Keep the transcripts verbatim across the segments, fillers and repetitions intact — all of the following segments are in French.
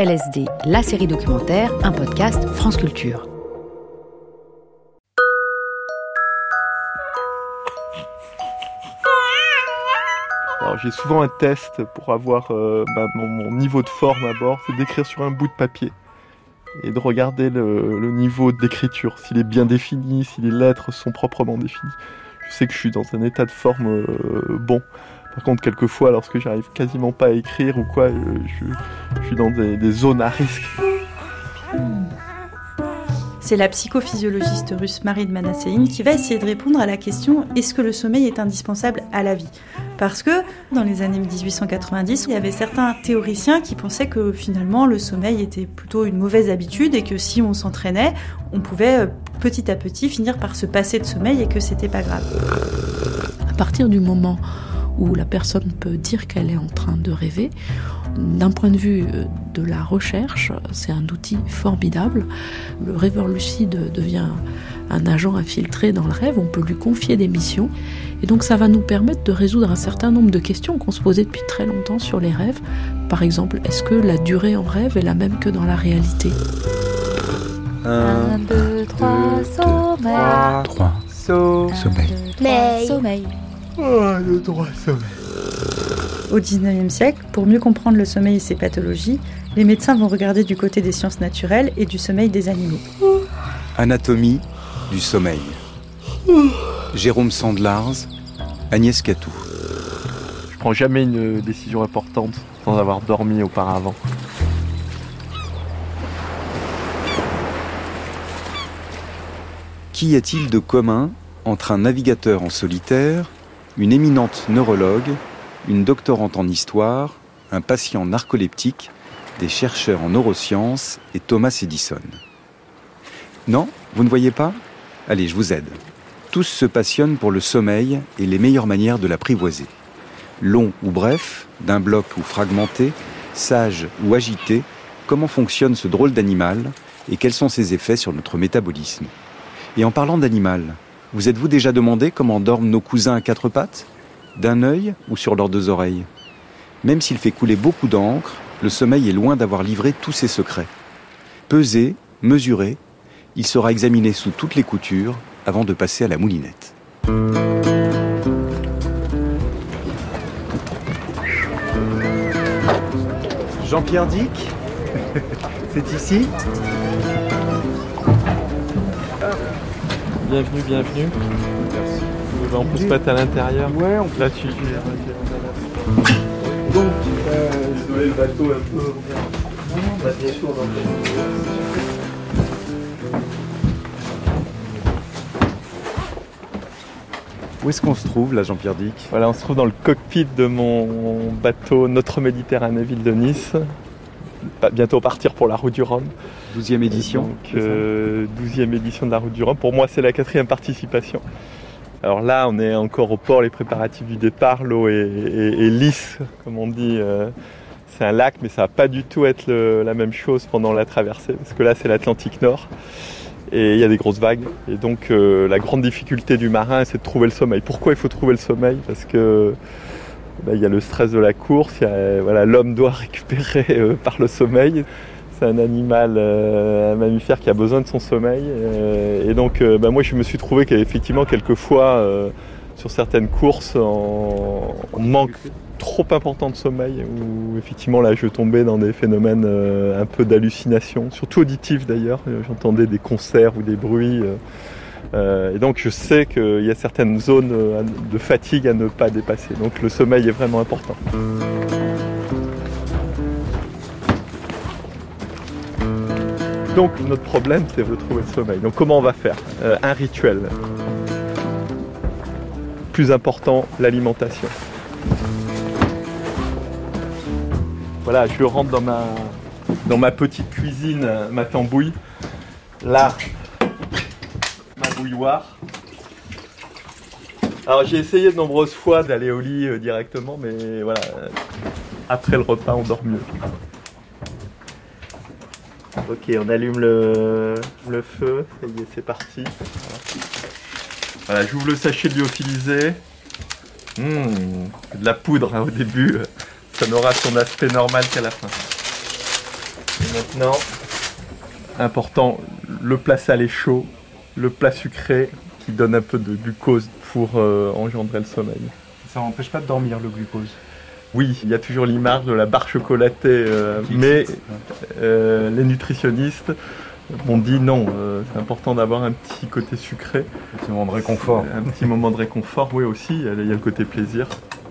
L S D, la série documentaire, un podcast France Culture. Alors, j'ai souvent un test pour avoir euh, bah, mon, mon niveau de forme à bord, c'est d'écrire sur un bout de papier et de regarder le, le niveau d'écriture, s'il est bien défini, si les lettres sont proprement définies. Je sais que je suis dans un état de forme euh, bon. Par contre, quelquefois, lorsque j'arrive quasiment pas à écrire ou quoi, je, je suis dans des, des zones à risque. C'est la psychophysiologiste russe Marine Manasseïne qui va essayer de répondre à la question « Est-ce que le sommeil est indispensable à la vie ?» Parce que dans les années dix-huit cent quatre-vingt-dix, il y avait certains théoriciens qui pensaient que finalement le sommeil était plutôt une mauvaise habitude et que si on s'entraînait, on pouvait petit à petit finir par se passer de sommeil et que c'était pas grave. À partir du moment où la personne peut dire qu'elle est en train de rêver, d'un point de vue de la recherche, c'est un outil formidable. Le rêveur lucide devient un agent infiltré dans le rêve, on peut lui confier des missions, et donc ça va nous permettre de résoudre un certain nombre de questions qu'on se posait depuis très longtemps sur les rêves. Par exemple, est-ce que la durée en rêve est la même que dans la réalité ? Un, deux, trois, sommeil. Trois. Sommeil. Sommeil. Un, deux, trois, sommeil. Au dix-neuvième siècle, pour mieux comprendre le sommeil et ses pathologies, les médecins vont regarder du côté des sciences naturelles et du sommeil des animaux. Anatomie du sommeil. Jérôme Sandlars, Agnès Catou. Je prends jamais une décision importante sans avoir dormi auparavant. Qu'y a-t-il de commun entre un navigateur en solitaire, une éminente neurologue, une doctorante en histoire, un patient narcoleptique, des chercheurs en neurosciences et Thomas Edison? Non, vous ne voyez pas ? Allez, je vous aide. Tous se passionnent pour le sommeil et les meilleures manières de l'apprivoiser. Long ou bref, d'un bloc ou fragmenté, sage ou agité, comment fonctionne ce drôle d'animal et quels sont ses effets sur notre métabolisme ? Et en parlant d'animal, vous êtes-vous déjà demandé comment dorment nos cousins à quatre pattes ? D'un œil ou sur leurs deux oreilles ? Même s'il fait couler beaucoup d'encre, le sommeil est loin d'avoir livré tous ses secrets. Pesé, mesuré, il sera examiné sous toutes les coutures avant de passer à la moulinette. Jean-Pierre Dick, c'est ici ? Bienvenue, bienvenue. Merci. On peut se mettre à l'intérieur. Ouais, on peut. Là, tu... Donc, euh, désolé, le bateau un peu... On a bien sûr dans le... Où est-ce qu'on se trouve, là, Jean-Pierre Dick ? Voilà, on se trouve dans le cockpit de mon bateau Notre Méditerranée Ville de Nice. Bientôt partir pour la Route du Rhum. douzième édition. Donc, euh, douzième édition de la Route du Rhum. Pour moi, c'est la quatrième participation. Alors là, on est encore au port, les préparatifs du départ. L'eau est, est, est lisse, comme on dit. Euh, c'est un lac, mais ça va pas du tout être le, la même chose pendant la traversée. Parce que là, c'est l'Atlantique Nord. Et il y a des grosses vagues. Et donc, euh, la grande difficulté du marin, c'est de trouver le sommeil. Pourquoi il faut trouver le sommeil ? Parce que ben, il y a le stress de la course. Il y a, voilà, l'homme doit récupérer euh, par le sommeil. C'est un animal, euh, un mammifère qui a besoin de son sommeil. Euh, et donc, euh, ben, moi, je me suis trouvé qu'effectivement, quelquefois, euh, sur certaines courses, en, en manque trop important de sommeil, où effectivement, là, je tombais dans des phénomènes euh, un peu d'hallucination, surtout auditifs d'ailleurs. J'entendais des concerts ou des bruits. Euh, euh, et donc, je sais qu'il y a certaines zones euh, de fatigue à ne pas dépasser. Donc, le sommeil est vraiment important. Donc notre problème, c'est de trouver le sommeil. Donc comment on va faire ? euh, Un rituel. Plus important, l'alimentation. Voilà, je rentre dans ma, dans ma petite cuisine, ma tambouille. Là, ma bouilloire. Alors j'ai essayé de nombreuses fois d'aller au lit euh, directement, mais voilà, après le repas, on dort mieux. Ok, on allume le, le feu, ça y est, c'est parti. Voilà, voilà, j'ouvre le sachet lyophilisé. Mmh, de la poudre hein, au début, ça n'aura son aspect normal qu'à la fin. Et maintenant, important, le plat salé chaud, le plat sucré qui donne un peu de glucose pour euh, engendrer le sommeil. Ça n'empêche pas de dormir, le glucose? Oui, il y a toujours l'image de la barre chocolatée, euh, mais euh, les nutritionnistes m'ont dit non, euh, c'est important d'avoir un petit côté sucré. Un petit moment de réconfort. Un petit moment de réconfort, oui aussi, il y a le côté plaisir.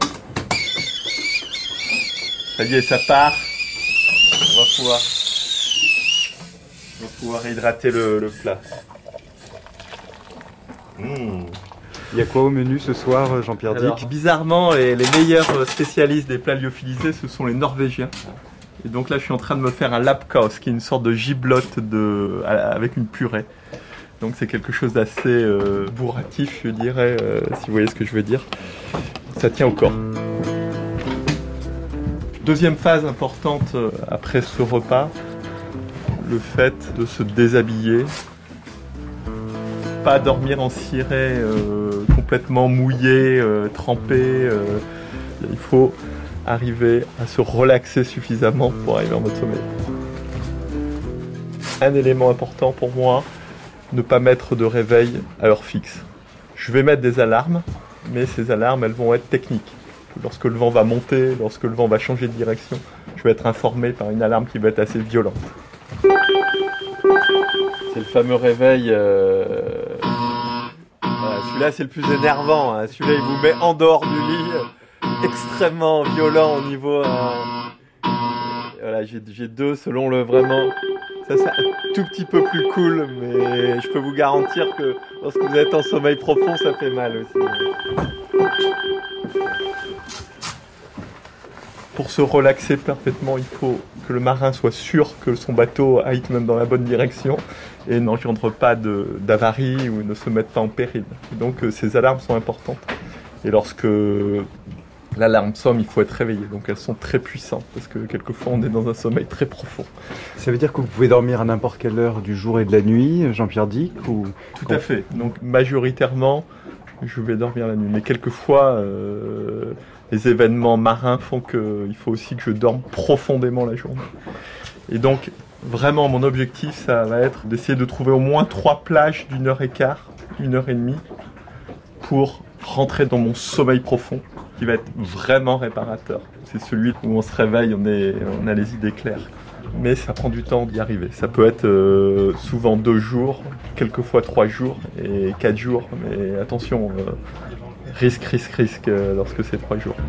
Ça y est, ça part. On va pouvoir, on va pouvoir hydrater le, le plat. Mmh. Il y a quoi au menu ce soir, Jean-Pierre Dick? Alors, bizarrement, les, les meilleurs spécialistes des plats lyophilisés, ce sont les Norvégiens. Et donc là, je suis en train de me faire un lapkaus, qui est une sorte de giblotte de, avec une purée. Donc c'est quelque chose d'assez euh, bourratif, je dirais, euh, si vous voyez ce que je veux dire. Ça tient au corps. Deuxième phase importante euh, après ce repas, le fait de se déshabiller. Pas dormir en ciré euh, complètement mouillé, euh, trempé. Euh, il faut arriver à se relaxer suffisamment pour arriver en mode sommeil. Un élément important pour moi, ne pas mettre de réveil à heure fixe. Je vais mettre des alarmes, mais ces alarmes, elles vont être techniques. Lorsque le vent va monter, lorsque le vent va changer de direction, je vais être informé par une alarme qui va être assez violente. C'est le fameux réveil. Euh... Voilà, celui-là, c'est le plus énervant. Hein. Celui-là, il vous met en dehors du lit, extrêmement violent au niveau. Euh... Voilà, j'ai, j'ai deux selon le vraiment. Ça, c'est un tout petit peu plus cool, mais je peux vous garantir que lorsque vous êtes en sommeil profond, ça fait mal aussi. Pour se relaxer parfaitement, il faut que le marin soit sûr que son bateau aille même dans la bonne direction et n'engendre pas de, d'avarie ou ne se mette pas en péril. Donc euh, ces alarmes sont importantes. Et lorsque l'alarme sonne, il faut être réveillé. Donc elles sont très puissantes parce que quelquefois on est dans un sommeil très profond. Ça veut dire que vous pouvez dormir à n'importe quelle heure du jour et de la nuit, Jean-Pierre Dick, ou... Tout à fait. Donc majoritairement, je vais dormir la nuit. Mais quelquefois, euh, les événements marins font qu'il faut aussi que je dorme profondément la journée. Et donc, vraiment, mon objectif, ça va être d'essayer de trouver au moins trois plages d'une heure et quart, une heure et demie, pour rentrer dans mon sommeil profond, qui va être vraiment réparateur. C'est celui où on se réveille, on, est, on a les idées claires. Mais ça prend du temps d'y arriver. Ça peut être euh, souvent deux jours, quelquefois trois jours et quatre jours. Mais attention, euh, risque, risque, risque euh, lorsque c'est trois jours.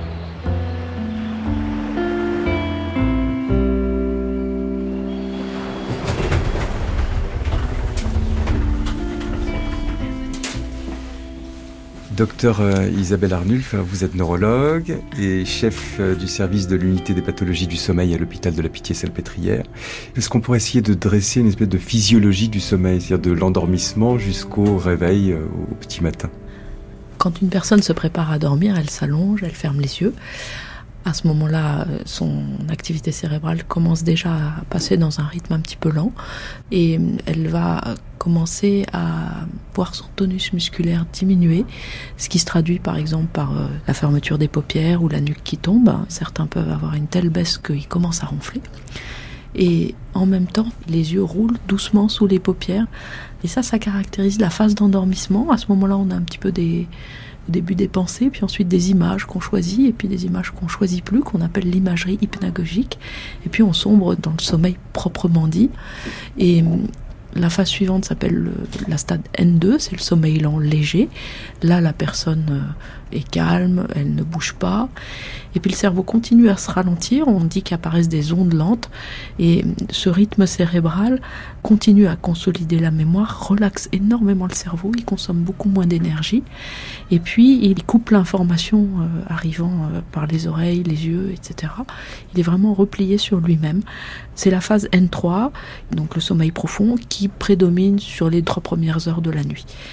Docteur Isabelle Arnulf, vous êtes neurologue et chef du service de l'unité des pathologies du sommeil à l'hôpital de la Pitié-Salpêtrière. Est-ce qu'on pourrait essayer de dresser une espèce de physiologie du sommeil, c'est-à-dire de l'endormissement jusqu'au réveil au petit matin? Quand une personne se prépare à dormir, elle s'allonge, elle ferme les yeux. À ce moment-là, son activité cérébrale commence déjà à passer dans un rythme un petit peu lent et elle va commencer à voir son tonus musculaire diminuer, ce qui se traduit par exemple par la fermeture des paupières ou la nuque qui tombe. Certains peuvent avoir une telle baisse qu'ils commencent à ronfler. Et en même temps, les yeux roulent doucement sous les paupières. Et ça, ça caractérise la phase d'endormissement. À ce moment-là, on a un petit peu des... au début des pensées, puis ensuite des images qu'on choisit, et puis des images qu'on choisit plus, qu'on appelle l'imagerie hypnagogique. Et puis on sombre dans le sommeil proprement dit. Et la phase suivante s'appelle le, la stade N deux, c'est le sommeil lent léger. Là, la personne est calme, elle ne bouge pas. Et puis le cerveau continue à se ralentir, on dit qu'apparaissent des ondes lentes. Et ce rythme cérébral continue à consolider la mémoire, relaxe énormément le cerveau, il consomme beaucoup moins d'énergie. Et puis il coupe l'information euh, arrivant euh, par les oreilles, les yeux, et cetera. Il est vraiment replié sur lui-même. C'est la phase N trois, donc le sommeil profond, qui prédomine sur les trois premières heures de la nuit.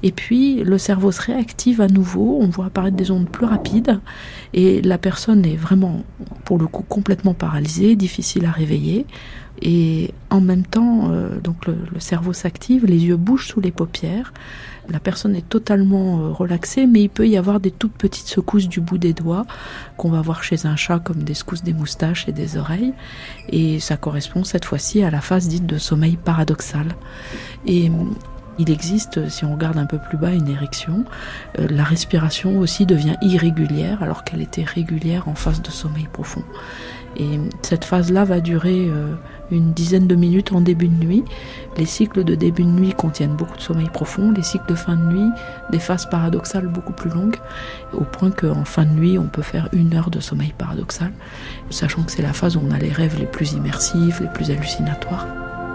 Et puis le cerveau se réactive à nouveau, on voit apparaître des ondes plus rapides et la personne est vraiment, pour le coup, complètement paralysée, difficile à réveiller. Et en même temps, euh, donc le, le cerveau s'active, les yeux bougent sous les paupières, la personne est totalement euh, relaxée, mais il peut y avoir des toutes petites secousses du bout des doigts qu'on va voir chez un chat comme des secousses des moustaches et des oreilles. Et ça correspond cette fois-ci à la phase dite de sommeil paradoxal. Et il existe, si on regarde un peu plus bas, une érection. Euh, la respiration aussi devient irrégulière alors qu'elle était régulière en phase de sommeil profond. Et cette phase-là va durer euh, une dizaine de minutes en début de nuit. Les cycles de début de nuit contiennent beaucoup de sommeil profond, les cycles de fin de nuit, des phases paradoxales beaucoup plus longues, au point qu'en fin de nuit, on peut faire une heure de sommeil paradoxal, sachant que c'est la phase où on a les rêves les plus immersifs, les plus hallucinatoires.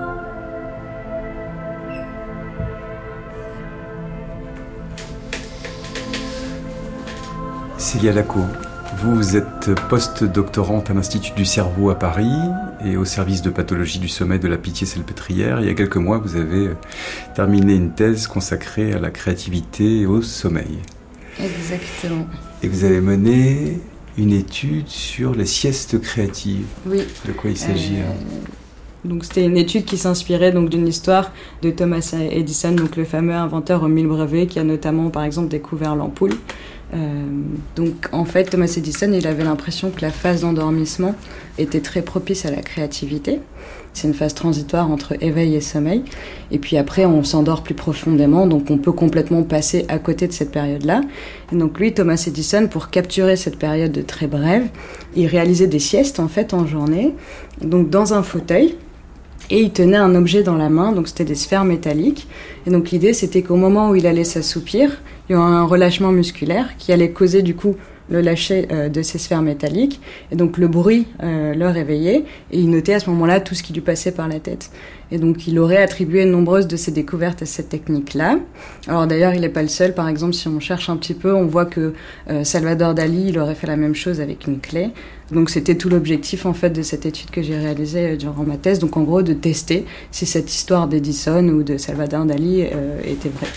Célia Lacaux, vous êtes post-doctorante à l'Institut du cerveau à Paris et au service de pathologie du sommeil de la Pitié-Salpêtrière. Il y a quelques mois, vous avez terminé une thèse consacrée à la créativité et au sommeil. Exactement. Et vous avez mené une étude sur les siestes créatives. Oui. De quoi il s'agit euh... Donc c'était une étude qui s'inspirait donc d'une histoire de Thomas Edison, donc le fameux inventeur aux mille brevets qui a notamment par exemple découvert l'ampoule. Euh, donc en fait Thomas Edison il avait l'impression que la phase d'endormissement était très propice à la créativité. C'est une phase transitoire entre éveil et sommeil et puis après on s'endort plus profondément donc on peut complètement passer à côté de cette période-là. Et donc lui Thomas Edison pour capturer cette période très brève il réalisait des siestes en fait en journée donc dans un fauteuil. Et il tenait un objet dans la main, donc c'était des sphères métalliques. Et donc l'idée, c'était qu'au moment où il allait s'assoupir, il y aurait un relâchement musculaire qui allait causer du coup le lâcher euh, de ces sphères métalliques. Et donc le bruit euh, le réveillait. Et il notait à ce moment-là tout ce qui lui passait par la tête. Et donc il aurait attribué nombreuses de ses découvertes à cette technique-là. Alors d'ailleurs, il n'est pas le seul. Par exemple, si on cherche un petit peu, on voit que euh, Salvador Dali, il aurait fait la même chose avec une clé. Donc c'était tout l'objectif en fait de cette étude que j'ai réalisée durant ma thèse. Donc en gros de tester si cette histoire d'Edison ou de Salvador Dali euh, était vraie.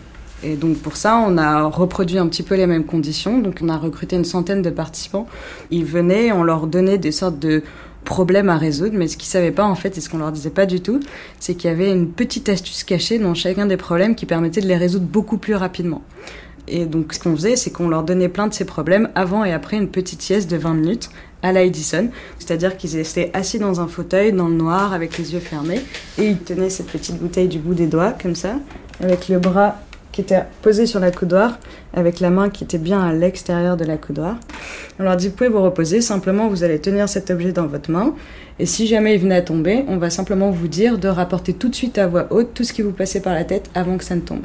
Et donc pour ça, on a reproduit un petit peu les mêmes conditions. Donc on a recruté une centaine de participants. Ils venaient, on leur donnait des sortes de problèmes à résoudre, mais ce qu'ils savaient pas en fait et ce qu'on leur disait pas du tout, c'est qu'il y avait une petite astuce cachée dans chacun des problèmes qui permettait de les résoudre beaucoup plus rapidement. Et donc ce qu'on faisait, c'est qu'on leur donnait plein de ces problèmes avant et après une petite sieste de vingt minutes à la Edison. C'est-à-dire qu'ils étaient assis dans un fauteuil, dans le noir, avec les yeux fermés, et ils tenaient cette petite bouteille du bout des doigts, comme ça, avec le bras qui était posé sur la coudoir, avec la main qui était bien à l'extérieur de la coudoir. On leur dit, vous pouvez vous reposer, simplement vous allez tenir cet objet dans votre main, et si jamais il venait à tomber, on va simplement vous dire de rapporter tout de suite à voix haute tout ce qui vous passait par la tête avant que ça ne tombe.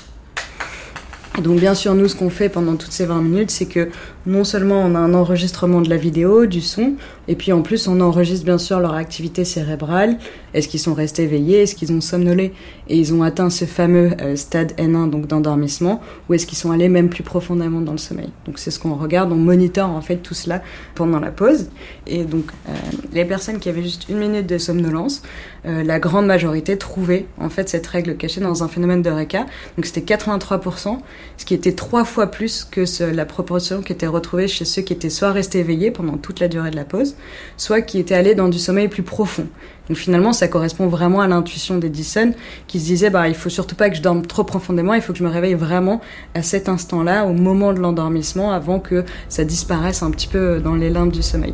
Et donc bien sûr, nous, ce qu'on fait pendant toutes ces vingt minutes, c'est que non seulement on a un enregistrement de la vidéo, du son, et puis en plus on enregistre bien sûr leur activité cérébrale, est-ce qu'ils sont restés éveillés, est-ce qu'ils ont somnolé, et ils ont atteint ce fameux euh, stade N un donc d'endormissement, ou est-ce qu'ils sont allés même plus profondément dans le sommeil. Donc c'est ce qu'on regarde, on monitore en fait tout cela pendant la pause, et donc euh, les personnes qui avaient juste une minute de somnolence, euh, la grande majorité trouvaient en fait cette règle cachée dans un phénomène d'Eureka, donc c'était quatre-vingt-trois pour cent, ce qui était trois fois plus que ce, la proportion qui était retrouvée chez ceux qui étaient soit restés éveillés pendant toute la durée de la pause, soit qui étaient allés dans du sommeil plus profond. Donc finalement, ça correspond vraiment à l'intuition d'Edison, qui se disait, bah, il faut surtout pas que je dorme trop profondément, il faut que je me réveille vraiment à cet instant-là, au moment de l'endormissement, avant que ça disparaisse un petit peu dans les limbes du sommeil.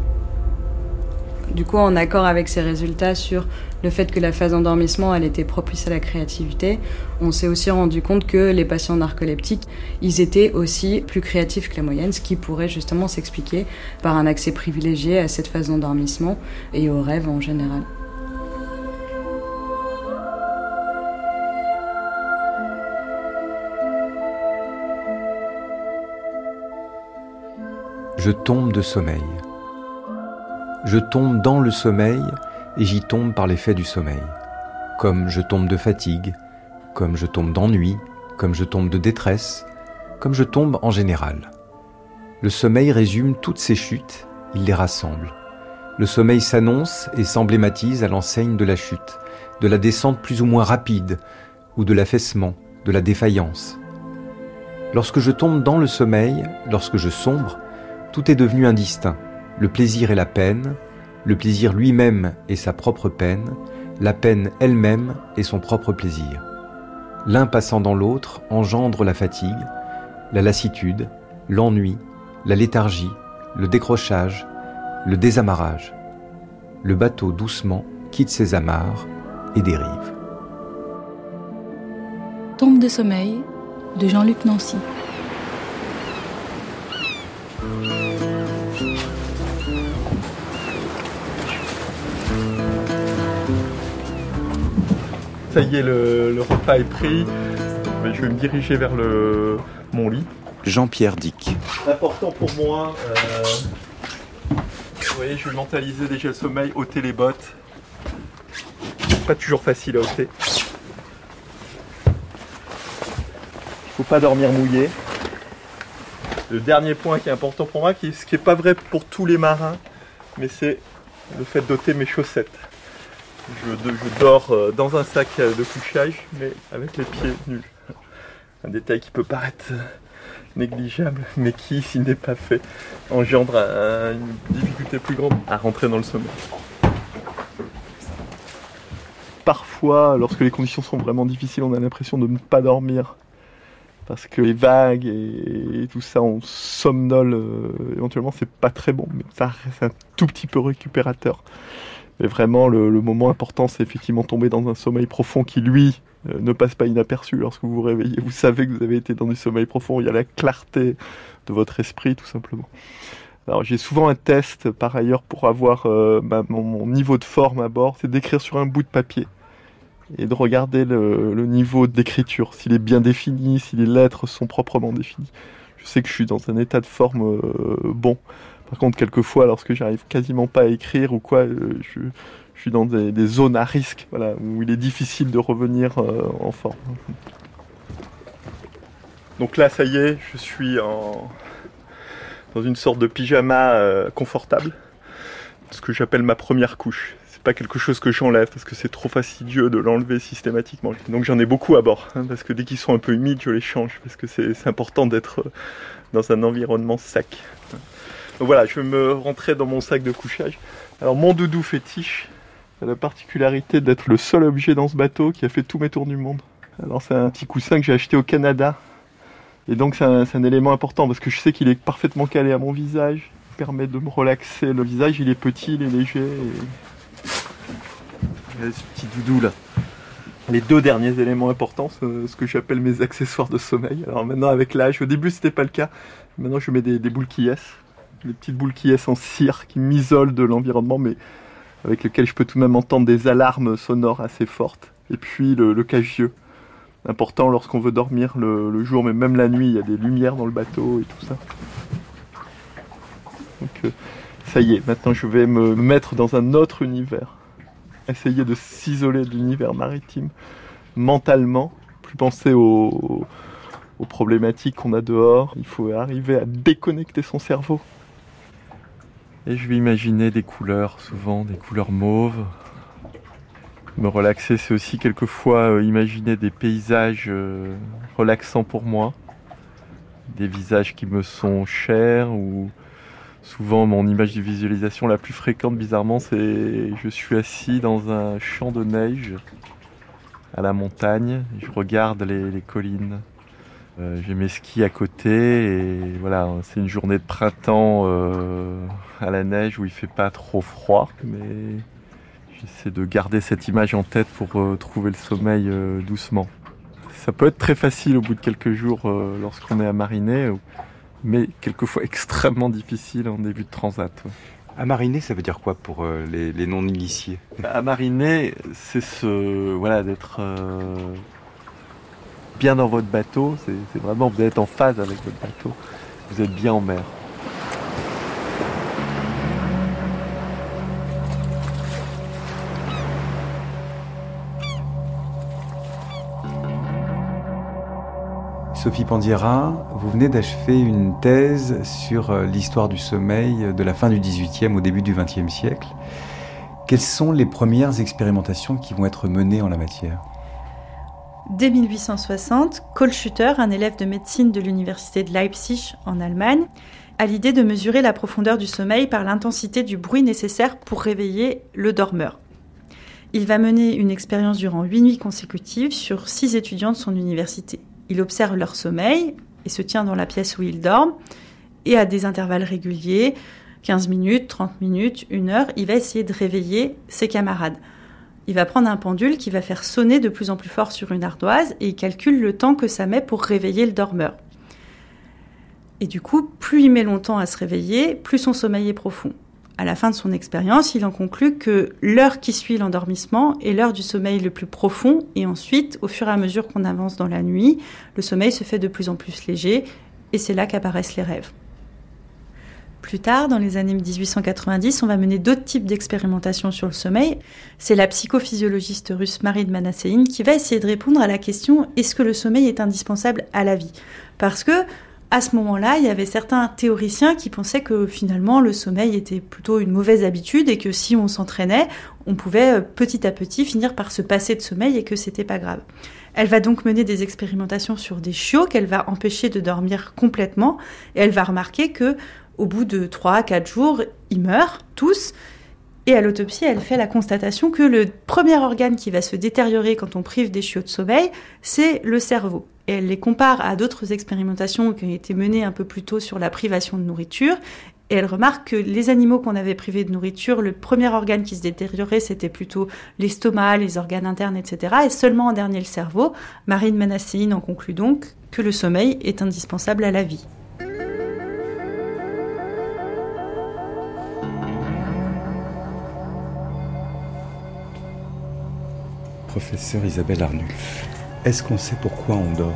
Du coup, en accord avec ces résultats sur le fait que la phase d'endormissement, elle était propice à la créativité, on s'est aussi rendu compte que les patients narcoleptiques, ils étaient aussi plus créatifs que la moyenne, ce qui pourrait justement s'expliquer par un accès privilégié à cette phase d'endormissement et au rêve en général. Je tombe de sommeil. Je tombe dans le sommeil et j'y tombe par l'effet du sommeil. Comme je tombe de fatigue, comme je tombe d'ennui, comme je tombe de détresse, comme je tombe en général. Le sommeil résume toutes ces chutes, il les rassemble. Le sommeil s'annonce et s'emblématise à l'enseigne de la chute, de la descente plus ou moins rapide, ou de l'affaissement, de la défaillance. Lorsque je tombe dans le sommeil, lorsque je sombre, tout est devenu indistinct. Le plaisir et la peine, le plaisir lui-même et sa propre peine, la peine elle-même et son propre plaisir. L'un passant dans l'autre engendre la fatigue, la lassitude, l'ennui, la léthargie, le décrochage, le désamarrage. Le bateau doucement quitte ses amarres et dérive. Tombe de sommeil de Jean-Luc Nancy. Ça y est, le, le repas est pris. Je vais me diriger vers le, mon lit. Jean-Pierre Dick. Important pour moi, euh, vous voyez, je vais mentaliser déjà le sommeil, ôter les bottes. Pas toujours facile à ôter. Il ne faut pas dormir mouillé. Le dernier point qui est important pour moi, qui, ce qui n'est pas vrai pour tous les marins, mais c'est le fait d'ôter mes chaussettes. Je, de, je dors dans un sac de couchage, mais avec les pieds nus. Un détail qui peut paraître négligeable, mais qui, s'il n'est pas fait, engendre un, une difficulté plus grande à rentrer dans le sommeil. Parfois, lorsque les conditions sont vraiment difficiles, on a l'impression de ne pas dormir. Parce que les vagues et, et tout ça, on somnole, euh, éventuellement c'est pas très bon, mais ça reste un tout petit peu récupérateur. Mais vraiment, le, le moment important, c'est effectivement tomber dans un sommeil profond qui, lui, euh, ne passe pas inaperçu. Lorsque vous vous réveillez, vous savez que vous avez été dans du sommeil profond, il y a la clarté de votre esprit, tout simplement. Alors j'ai souvent un test, par ailleurs, pour avoir euh, bah, mon, mon niveau de forme à bord, c'est d'écrire sur un bout de papier. Et de regarder le, le niveau d'écriture, s'il est bien défini, si les lettres sont proprement définies. Je sais que je suis dans un état de forme euh, bon. Par contre, quelquefois, lorsque j'arrive quasiment pas à écrire ou quoi, euh, je, je suis dans des, des zones à risque, voilà, où il est difficile de revenir euh, en forme. Donc là, ça y est, je suis en, dans une sorte de pyjama euh, confortable, ce que j'appelle ma première couche. Pas quelque chose que j'enlève parce que c'est trop fastidieux de l'enlever systématiquement. Donc j'en ai beaucoup à bord, hein, parce que dès qu'ils sont un peu humides, je les change, parce que c'est, c'est important d'être dans un environnement sec. Donc voilà, je vais me rentrer dans mon sac de couchage. Alors mon doudou fétiche a la particularité d'être le seul objet dans ce bateau qui a fait tous mes tours du monde. Alors c'est un petit coussin que j'ai acheté au Canada, et donc c'est un, c'est un élément important parce que je sais qu'il est parfaitement calé à mon visage, il permet de me relaxer le visage, il est petit, il est léger. Et... ce petit doudou là. Les deux derniers éléments importants, c'est ce que j'appelle mes accessoires de sommeil. Alors maintenant avec l'âge, au début c'était pas le cas. Maintenant je mets des, des boules qui yes, des petites boules qui yes en cire qui m'isolent de l'environnement, mais avec lesquelles je peux tout de même entendre des alarmes sonores assez fortes. Et puis le, le cache-yeux. Important lorsqu'on veut dormir le, le jour, mais même la nuit, il y a des lumières dans le bateau et tout ça. Donc euh, ça y est, maintenant je vais me mettre dans un autre univers. Essayer de s'isoler de l'univers maritime mentalement, plus penser aux, aux problématiques qu'on a dehors. Il faut arriver à déconnecter son cerveau. Et je vais imaginer des couleurs, souvent des couleurs mauves. Me relaxer, c'est aussi quelquefois euh, imaginer des paysages euh, relaxants pour moi. Des visages qui me sont chers ou... Souvent, mon image de visualisation la plus fréquente, bizarrement, c'est je suis assis dans un champ de neige à la montagne. Je regarde les, les collines. Euh, j'ai mes skis à côté et voilà, c'est une journée de printemps euh, à la neige où il fait pas trop froid, mais j'essaie de garder cette image en tête pour euh, trouver le sommeil euh, doucement. Ça peut être très facile au bout de quelques jours euh, lorsqu'on est à mariner. Mais quelquefois extrêmement difficile en début de transat. Ouais. Amariner, ça veut dire quoi pour euh, les, les non-initiés ? Amariner, c'est ce, voilà, d'être euh, bien dans votre bateau. C'est, c'est vraiment, vous êtes en phase avec votre bateau. Vous êtes bien en mer. Sophie Pandiera, vous venez d'achever une thèse sur l'histoire du sommeil de la fin du dix-huitième au début du vingtième siècle. Quelles sont les premières expérimentations qui vont être menées en la matière ? Dès mille huit cent soixante, Kohlschütter, un élève de médecine de l'université de Leipzig en Allemagne, a l'idée de mesurer la profondeur du sommeil par l'intensité du bruit nécessaire pour réveiller le dormeur. Il va mener une expérience durant huit nuits consécutives sur six étudiants de son université. Il observe leur sommeil et se tient dans la pièce où ils dorment, et à des intervalles réguliers, quinze minutes, trente minutes, une heure, il va essayer de réveiller ses camarades. Il va prendre un pendule qui va faire sonner de plus en plus fort sur une ardoise et il calcule le temps que ça met pour réveiller le dormeur. Et du coup, plus il met longtemps à se réveiller, plus son sommeil est profond. À la fin de son expérience, il en conclut que l'heure qui suit l'endormissement est l'heure du sommeil le plus profond et ensuite, au fur et à mesure qu'on avance dans la nuit, le sommeil se fait de plus en plus léger et c'est là qu'apparaissent les rêves. Plus tard, dans les années dix-huit cent quatre-vingt-dix, on va mener d'autres types d'expérimentations sur le sommeil. C'est la psychophysiologiste russe Marie Manasseïne qui va essayer de répondre à la question « Est-ce que le sommeil est indispensable à la vie ?» Parce que, à ce moment-là, il y avait certains théoriciens qui pensaient que finalement le sommeil était plutôt une mauvaise habitude et que si on s'entraînait, on pouvait petit à petit finir par se passer de sommeil et que c'était pas grave. Elle va donc mener des expérimentations sur des chiots qu'elle va empêcher de dormir complètement et elle va remarquer que au bout de trois à quatre jours, ils meurent tous. Et à l'autopsie, elle fait la constatation que le premier organe qui va se détériorer quand on prive des chiots de sommeil, c'est le cerveau. Et elle les compare à d'autres expérimentations qui ont été menées un peu plus tôt sur la privation de nourriture. Et elle remarque que les animaux qu'on avait privés de nourriture, le premier organe qui se détériorait, c'était plutôt l'estomac, les organes internes, et cetera. Et seulement en dernier, le cerveau. Marie Manasseïne en conclut donc que le sommeil est indispensable à la vie. Professeur Isabelle Arnulf, est-ce qu'on sait pourquoi on dort ?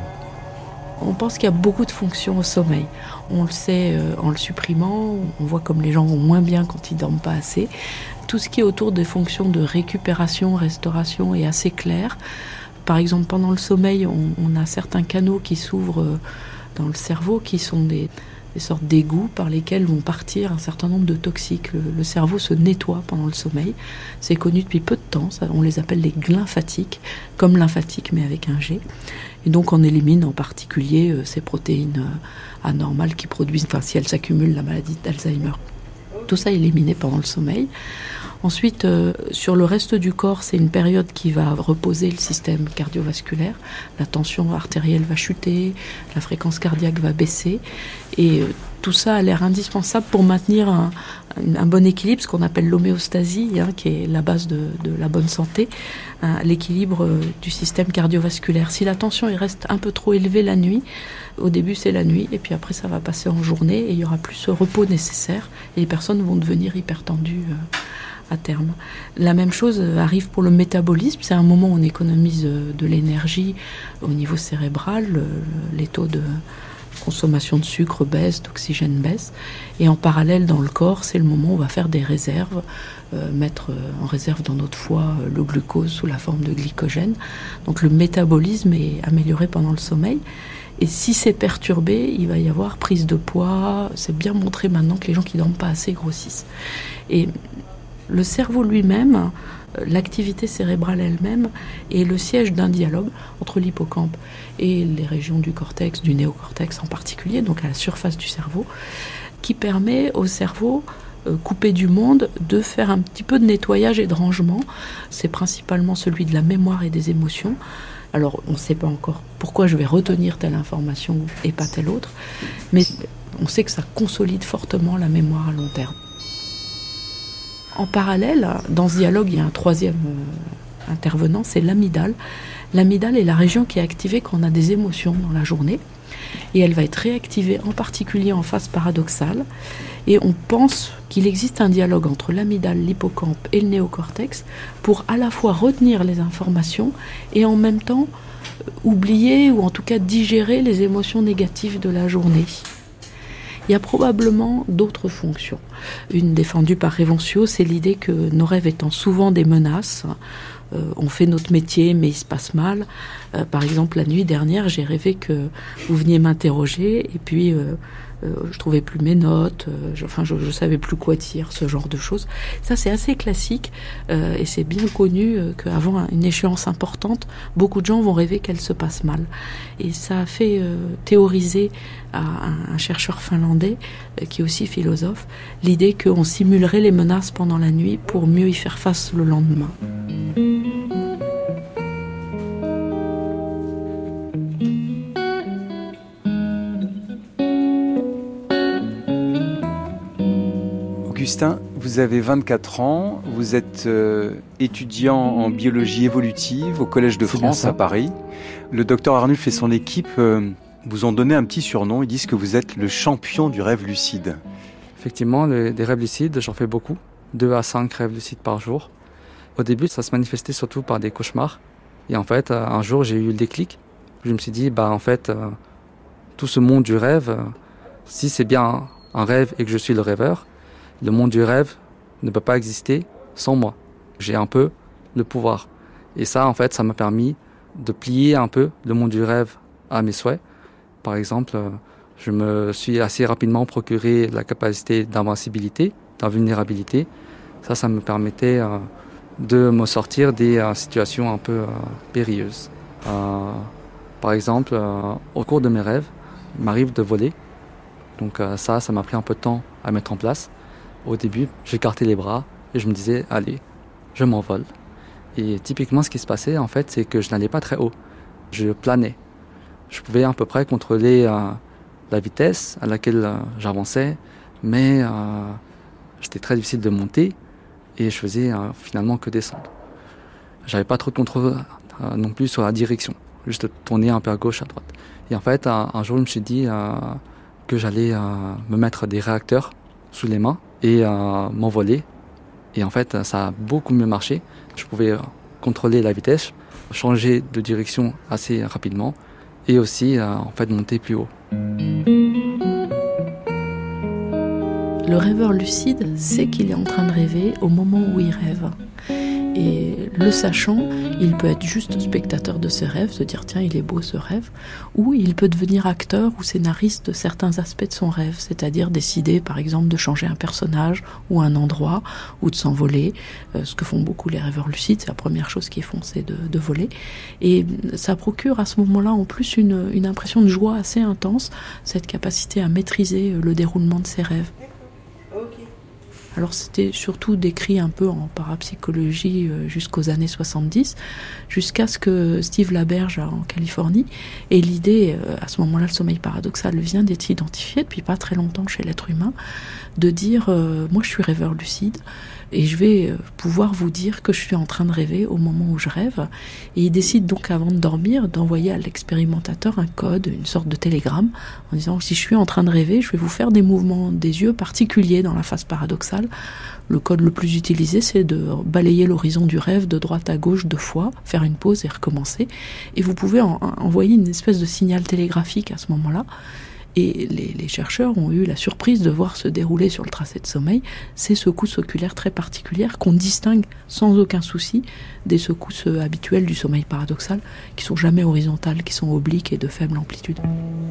On pense qu'il y a beaucoup de fonctions au sommeil. On le sait euh, en le supprimant, on voit comme les gens vont moins bien quand ils dorment pas assez. Tout ce qui est autour des fonctions de récupération, restauration est assez clair. Par exemple, pendant le sommeil, on, on a certains canaux qui s'ouvrent dans le cerveau qui sont des... des sortes d'égouts par lesquels vont partir un certain nombre de toxiques. Le, le cerveau se nettoie pendant le sommeil. C'est connu depuis peu de temps. Ça, on les appelle les glymphatiques, comme lymphatique mais avec un G. Et donc on élimine en particulier euh, ces protéines euh, anormales qui produisent, enfin si elles s'accumulent, la maladie d'Alzheimer. Tout ça est éliminé pendant le sommeil. Ensuite, euh, sur le reste du corps, c'est une période qui va reposer le système cardiovasculaire. La tension artérielle va chuter, la fréquence cardiaque va baisser. Et euh, tout ça a l'air indispensable pour maintenir un, un bon équilibre, ce qu'on appelle l'homéostasie, hein, qui est la base de, de la bonne santé, hein, l'équilibre euh, du système cardiovasculaire. Si la tension il reste un peu trop élevée la nuit, au début c'est la nuit, et puis après ça va passer en journée, et il n'y aura plus ce repos nécessaire, et les personnes vont devenir hypertendues euh, à terme. La même chose arrive pour le métabolisme. C'est un moment où on économise de l'énergie au niveau cérébral. Le, les taux de consommation de sucre baissent, d'oxygène baissent. Et en parallèle, dans le corps, c'est le moment où on va faire des réserves, euh, mettre en réserve dans notre foie le glucose sous la forme de glycogène. Donc le métabolisme est amélioré pendant le sommeil. Et si c'est perturbé, il va y avoir prise de poids. C'est bien montré maintenant que les gens qui dorment pas assez grossissent. Et le cerveau lui-même, l'activité cérébrale elle-même, est le siège d'un dialogue entre l'hippocampe et les régions du cortex, du néocortex en particulier, donc à la surface du cerveau, qui permet au cerveau, euh, coupé du monde, de faire un petit peu de nettoyage et de rangement. C'est principalement celui de la mémoire et des émotions. Alors, on ne sait pas encore pourquoi je vais retenir telle information et pas telle autre, mais on sait que ça consolide fortement la mémoire à long terme. En parallèle, dans ce dialogue, il y a un troisième euh, intervenant, c'est l'amygdale. L'amygdale est la région qui est activée quand on a des émotions dans la journée. Et elle va être réactivée en particulier en phase paradoxale. Et on pense qu'il existe un dialogue entre l'amygdale, l'hippocampe et le néocortex pour à la fois retenir les informations et en même temps oublier ou en tout cas digérer les émotions négatives de la journée. Il y a probablement d'autres fonctions. Une défendue par Révencio, c'est l'idée que nos rêves étant souvent des menaces, euh, on fait notre métier mais il se passe mal. Euh, par exemple, la nuit dernière, j'ai rêvé que vous veniez m'interroger et puis euh, euh, je trouvais plus mes notes, euh, je, enfin je, je savais plus quoi dire, ce genre de choses. Ça c'est assez classique euh, et c'est bien connu euh, qu'avant une échéance importante, beaucoup de gens vont rêver qu'elle se passe mal. Et ça a fait euh, théoriser à un, un chercheur finlandais euh, qui est aussi philosophe l'idée qu'on simulerait les menaces pendant la nuit pour mieux y faire face le lendemain. Augustin, vous avez vingt-quatre ans, vous êtes euh, étudiant en biologie évolutive au Collège de France à Paris. Le docteur Arnulf et son équipe euh, vous ont donné un petit surnom, ils disent que vous êtes le champion du rêve lucide. Effectivement, les, les rêves lucides, j'en fais beaucoup, deux à cinq rêves lucides par jour. Au début, ça se manifestait surtout par des cauchemars. Et en fait, un jour, j'ai eu le déclic. Je me suis dit, bah en fait, euh, tout ce monde du rêve, euh, si c'est bien un rêve et que je suis le rêveur, le monde du rêve ne peut pas exister sans moi. J'ai un peu le pouvoir. Et ça, en fait, ça m'a permis de plier un peu le monde du rêve à mes souhaits. Par exemple, je me suis assez rapidement procuré la capacité d'invincibilité, d'invulnérabilité. Ça, ça me permettait euh, de me sortir des euh, situations un peu euh, périlleuses. Euh, par exemple, euh, au cours de mes rêves, il m'arrive de voler. Donc euh, ça, ça m'a pris un peu de temps à mettre en place. Au début, j'écartais les bras et je me disais, allez, je m'envole. Et typiquement, ce qui se passait, en fait, c'est que je n'allais pas très haut. Je planais. Je pouvais à peu près contrôler euh, la vitesse à laquelle euh, j'avançais, mais euh, c'était très difficile de monter et je faisais euh, finalement que descendre. J'avais pas trop de contrôle euh, non plus sur la direction, juste tourner un peu à gauche, à droite. Et en fait, un, un jour, je me suis dit euh, que j'allais euh, me mettre des réacteurs sous les mains et euh, m'envoler. Et en fait, ça a beaucoup mieux marché. Je pouvais euh, contrôler la vitesse, changer de direction assez rapidement et aussi euh, en fait monter plus haut. Le rêveur lucide sait qu'il est en train de rêver au moment où il rêve. Et le sachant, il peut être juste spectateur de ses rêves, se dire tiens il est beau ce rêve, ou il peut devenir acteur ou scénariste de certains aspects de son rêve, c'est-à-dire décider par exemple de changer un personnage ou un endroit, ou de s'envoler, euh, ce que font beaucoup les rêveurs lucides, c'est la première chose qu'ils font, c'est de, de voler. Et ça procure à ce moment-là en plus une, une impression de joie assez intense, cette capacité à maîtriser le déroulement de ses rêves. Alors c'était surtout décrit un peu en parapsychologie jusqu'aux années soixante-dix, jusqu'à ce que Steve Laberge en Californie ait l'idée, à ce moment-là le sommeil paradoxal vient d'être identifié depuis pas très longtemps chez l'être humain, de dire euh, moi je suis rêveur lucide et je vais pouvoir vous dire que je suis en train de rêver au moment où je rêve. Et il décide donc avant de dormir d'envoyer à l'expérimentateur un code, une sorte de télégramme, en disant si je suis en train de rêver, je vais vous faire des mouvements des yeux particuliers dans la phase paradoxale. Le code le plus utilisé, c'est de balayer l'horizon du rêve de droite à gauche deux fois, faire une pause et recommencer. Et vous pouvez en, en, envoyer une espèce de signal télégraphique à ce moment-là. Et les, les chercheurs ont eu la surprise de voir se dérouler sur le tracé de sommeil ces secousses oculaires très particulières qu'on distingue sans aucun souci des secousses habituelles du sommeil paradoxal, qui sont jamais horizontales, qui sont obliques et de faible amplitude.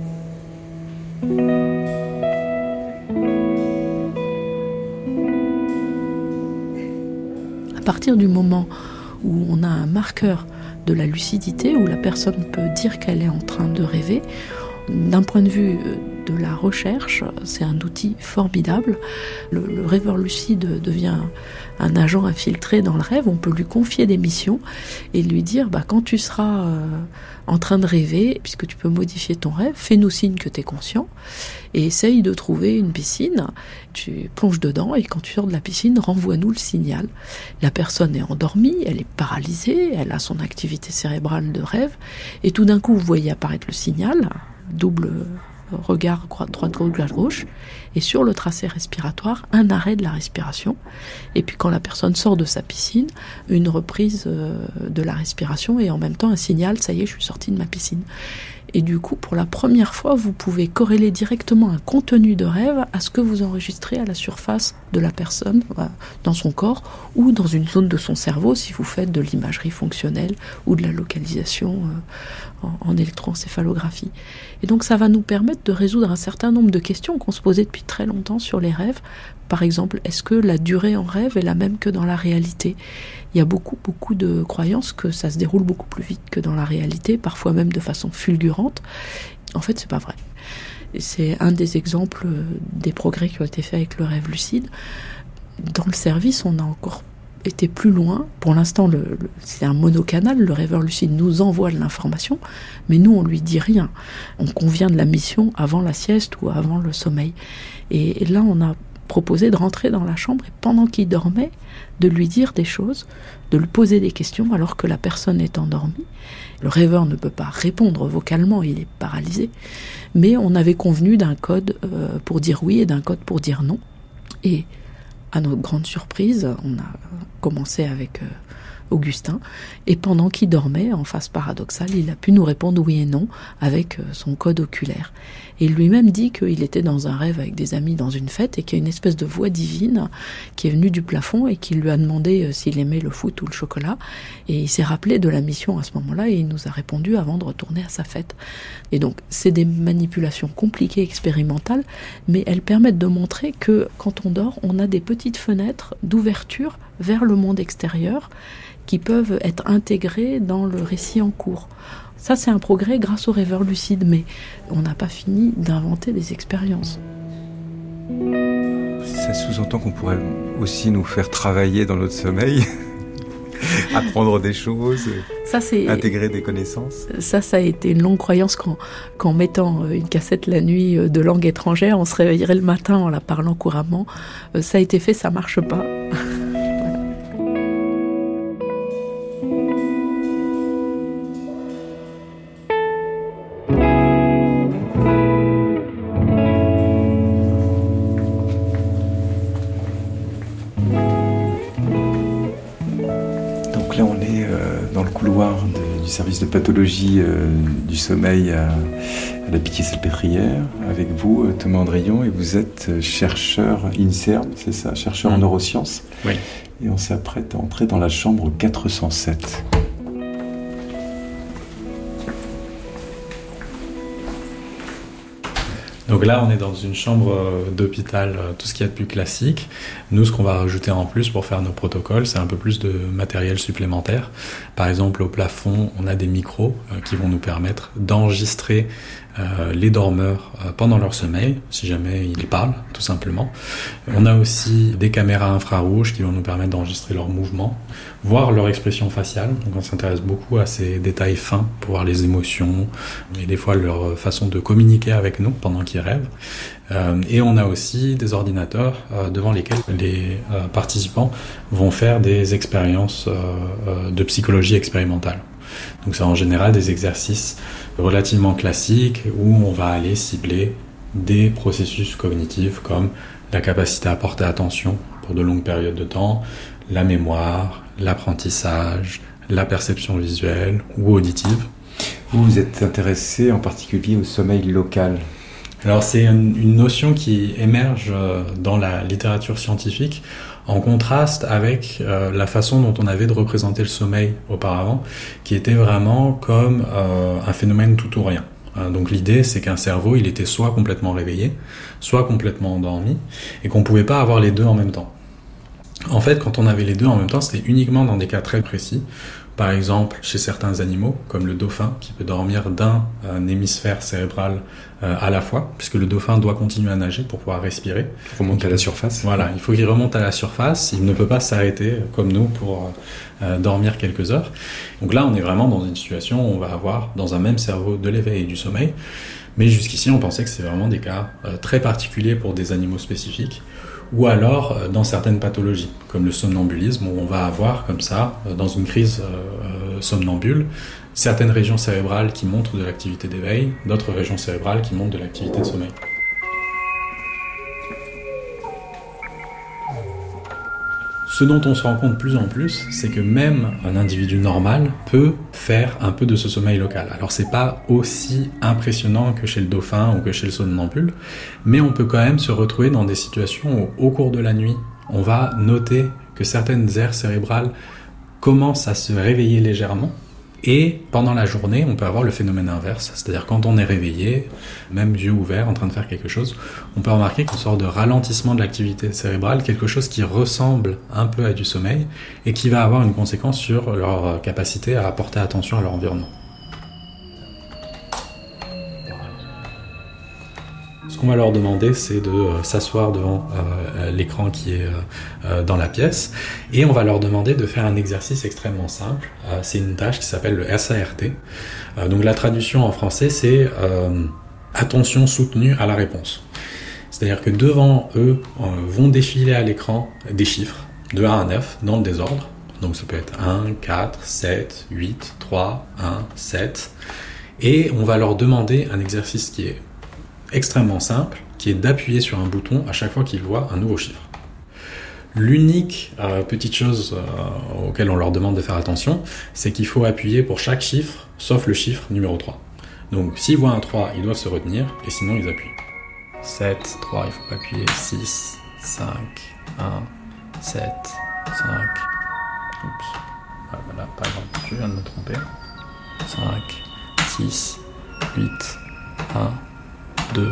À partir du moment où on a un marqueur de la lucidité, où la personne peut dire qu'elle est en train de rêver, d'un point de vue de la recherche, c'est un outil formidable. Le, le rêveur lucide devient un agent infiltré dans le rêve. On peut lui confier des missions et lui dire bah, quand tu seras euh, en train de rêver, puisque tu peux modifier ton rêve, fais-nous signe que tu es conscient et essaye de trouver une piscine. Tu plonges dedans et quand tu sors de la piscine, renvoie-nous le signal. La personne est endormie, elle est paralysée, elle a son activité cérébrale de rêve et tout d'un coup, vous voyez apparaître le signal, double regard droite gauche gauche et sur le tracé respiratoire un arrêt de la respiration et puis quand la personne sort de sa piscine une reprise de la respiration et en même temps un signal ça y est je suis sortie de ma piscine Et du coup, pour la première fois, vous pouvez corréler directement un contenu de rêve à ce que vous enregistrez à la surface de la personne, dans son corps, ou dans une zone de son cerveau, si vous faites de l'imagerie fonctionnelle ou de la localisation en, en électroencéphalographie. Et donc ça va nous permettre de résoudre un certain nombre de questions qu'on se posait depuis très longtemps sur les rêves. Par exemple, est-ce que la durée en rêve est la même que dans la réalité ? Il y a beaucoup, beaucoup de croyances que ça se déroule beaucoup plus vite que dans la réalité, parfois même de façon fulgurante. En fait, c'est pas vrai. Et c'est un des exemples des progrès qui ont été faits avec le rêve lucide. Dans le service, on a encore été plus loin. Pour l'instant, le, le, c'est un monocanal. Le rêveur lucide nous envoie de l'information, mais nous, on lui dit rien. On convient de la mission avant la sieste ou avant le sommeil. Et, et là, on a proposé de rentrer dans la chambre et pendant qu'il dormait, de lui dire des choses, de lui poser des questions alors que la personne est endormie. Le rêveur ne peut pas répondre vocalement, il est paralysé. Mais on avait convenu d'un code euh, pour dire oui et d'un code pour dire non. Et à notre grande surprise, on a commencé avec euh, Augustin, et pendant qu'il dormait, en phase paradoxale, il a pu nous répondre oui et non avec euh, son code oculaire. Et lui-même dit qu'il était dans un rêve avec des amis dans une fête et qu'il y a une espèce de voix divine qui est venue du plafond et qui lui a demandé euh, s'il aimait le foot ou le chocolat. Et il s'est rappelé de la mission à ce moment-là et il nous a répondu avant de retourner à sa fête. Et donc, c'est des manipulations compliquées, expérimentales, mais elles permettent de montrer que quand on dort, on a des petites fenêtres d'ouverture vers le monde extérieur qui peuvent être intégrées dans le récit en cours. Ça, c'est un progrès grâce aux rêveurs lucides, mais on n'a pas fini d'inventer des expériences. Ça sous-entend qu'on pourrait aussi nous faire travailler dans notre sommeil, apprendre des choses, ça, c'est, intégrer des connaissances. Ça, ça a été une longue croyance qu'en, qu'en mettant une cassette la nuit de langue étrangère, on se réveillerait le matin en la parlant couramment. Ça a été fait, ça marche pas. Service de pathologie euh, du sommeil à, à la Pitié-Salpêtrière avec vous, Thomas Andrion, et vous êtes chercheur INSERM, c'est ça, chercheur mmh. en neurosciences. Oui. Et on s'apprête à entrer dans la chambre quatre cent sept. Donc là, on est dans une chambre d'hôpital, tout ce qu'il y a de plus classique. Nous, ce qu'on va rajouter en plus pour faire nos protocoles, c'est un peu plus de matériel supplémentaire. Par exemple, au plafond, on a des micros qui vont nous permettre d'enregistrer euh, les dormeurs euh, pendant leur sommeil, si jamais ils parlent, tout simplement. On a aussi des caméras infrarouges qui vont nous permettre d'enregistrer leurs mouvements, voir leur expression faciale. Donc on s'intéresse beaucoup à ces détails fins pour voir les émotions et des fois leur façon de communiquer avec nous pendant qu'ils rêvent. Euh, et on a aussi des ordinateurs euh, devant lesquels les euh, participants vont faire des expériences euh, euh, de psychologie expérimentale. Donc c'est en général des exercices relativement classiques où on va aller cibler des processus cognitifs comme la capacité à porter attention pour de longues périodes de temps, la mémoire, l'apprentissage, la perception visuelle ou auditive. Vous vous êtes intéressé en particulier au sommeil local. Alors c'est une, une notion qui émerge dans la littérature scientifique en contraste avec euh, la façon dont on avait de représenter le sommeil auparavant, qui était vraiment comme euh, un phénomène tout ou rien. Euh, donc l'idée, c'est qu'un cerveau, il était soit complètement réveillé, soit complètement endormi, et qu'on ne pouvait pas avoir les deux en même temps. En fait, quand on avait les deux en même temps, c'était uniquement dans des cas très précis. Par exemple, chez certains animaux, comme le dauphin, qui peut dormir d'un un hémisphère cérébral euh, à la fois, puisque le dauphin doit continuer à nager pour pouvoir respirer. Il faut remonter à la surface. Voilà, il faut qu'il remonte à la surface. Il ne peut pas s'arrêter, comme nous, pour euh, dormir quelques heures. Donc là, on est vraiment dans une situation où on va avoir, dans un même cerveau, de l'éveil et du sommeil. Mais jusqu'ici, on pensait que c'est vraiment des cas euh, très particuliers pour des animaux spécifiques. Ou alors euh, dans certaines pathologies, comme le somnambulisme, où on va avoir comme ça, euh, dans une crise euh, somnambule, certaines régions cérébrales qui montrent de l'activité d'éveil, d'autres régions cérébrales qui montrent de l'activité de sommeil. Ce dont on se rend compte de plus en plus, c'est que même un individu normal peut faire un peu de ce sommeil local. Alors c'est pas aussi impressionnant que chez le dauphin ou que chez le somnambule, mais on peut quand même se retrouver dans des situations où, au cours de la nuit, on va noter que certaines aires cérébrales commencent à se réveiller légèrement. Et pendant la journée, on peut avoir le phénomène inverse, c'est-à-dire quand on est réveillé, même yeux ouverts, en train de faire quelque chose, on peut remarquer qu'une sorte de ralentissement de l'activité cérébrale, quelque chose qui ressemble un peu à du sommeil et qui va avoir une conséquence sur leur capacité à porter attention à leur environnement. Ce qu'on va leur demander, c'est de euh, s'asseoir devant euh, l'écran qui est euh, dans la pièce, et on va leur demander de faire un exercice extrêmement simple. Euh, c'est une tâche qui s'appelle le S A R T. Euh, donc la traduction en français, c'est euh, attention soutenue à la réponse. C'est-à-dire que devant eux euh, vont défiler à l'écran des chiffres de un à neuf dans le désordre. Donc ça peut être un, quatre, sept, huit, trois, un, sept. Et on va leur demander un exercice qui est extrêmement simple, qui est d'appuyer sur un bouton à chaque fois qu'ils voient un nouveau chiffre. L'unique euh, petite chose euh, auquel on leur demande de faire attention, c'est qu'il faut appuyer pour chaque chiffre, sauf le chiffre numéro trois. Donc s'ils voient un trois, ils doivent se retenir, et sinon ils appuient. sept, trois, il faut appuyer, six, cinq, un, sept, cinq, oups, ah, voilà, par exemple, je viens de me tromper, cinq, six, huit, un, deux.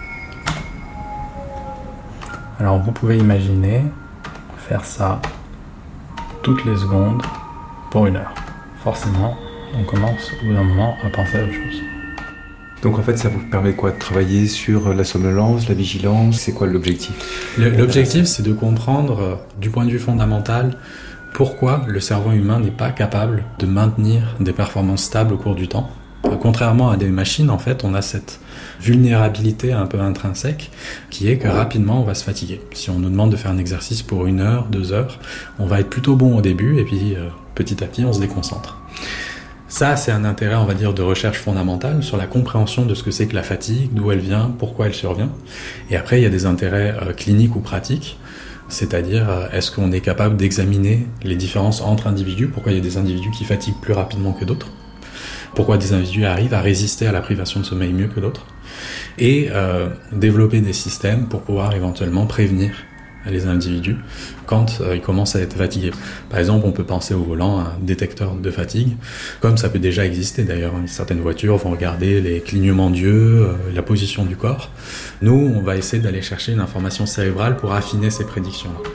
Alors vous pouvez imaginer faire ça toutes les secondes pour une heure. Forcément, on commence au bout d'un moment à penser à autre chose. Donc en fait, ça vous permet quoi? De travailler sur la somnolence, la vigilance? C'est quoi l'objectif? Le, L'objectif, c'est de comprendre, euh, du point de vue fondamental, pourquoi le cerveau humain n'est pas capable de maintenir des performances stables au cours du temps. Contrairement à des machines, en fait, on a cette vulnérabilité un peu intrinsèque qui est que rapidement on va se fatiguer. Si on nous demande de faire un exercice pour une heure, deux heures, on va être plutôt bon au début et puis euh, petit à petit on se déconcentre. Ça, c'est un intérêt, on va dire, de recherche fondamentale sur la compréhension de ce que c'est que la fatigue, d'où elle vient, pourquoi elle survient. Et après, il y a des intérêts euh, cliniques ou pratiques. C'est-à-dire, euh, est-ce qu'on est capable d'examiner les différences entre individus, pourquoi il y a des individus qui fatiguent plus rapidement que d'autres, pourquoi des individus arrivent à résister à la privation de sommeil mieux que d'autres, et euh, développer des systèmes pour pouvoir éventuellement prévenir les individus quand euh, ils commencent à être fatigués. Par exemple, on peut penser au volant à un détecteur de fatigue, comme ça peut déjà exister d'ailleurs. Certaines voitures vont regarder les clignements d'yeux, euh, la position du corps. Nous, on va essayer d'aller chercher une information cérébrale pour affiner ces prédictions-là.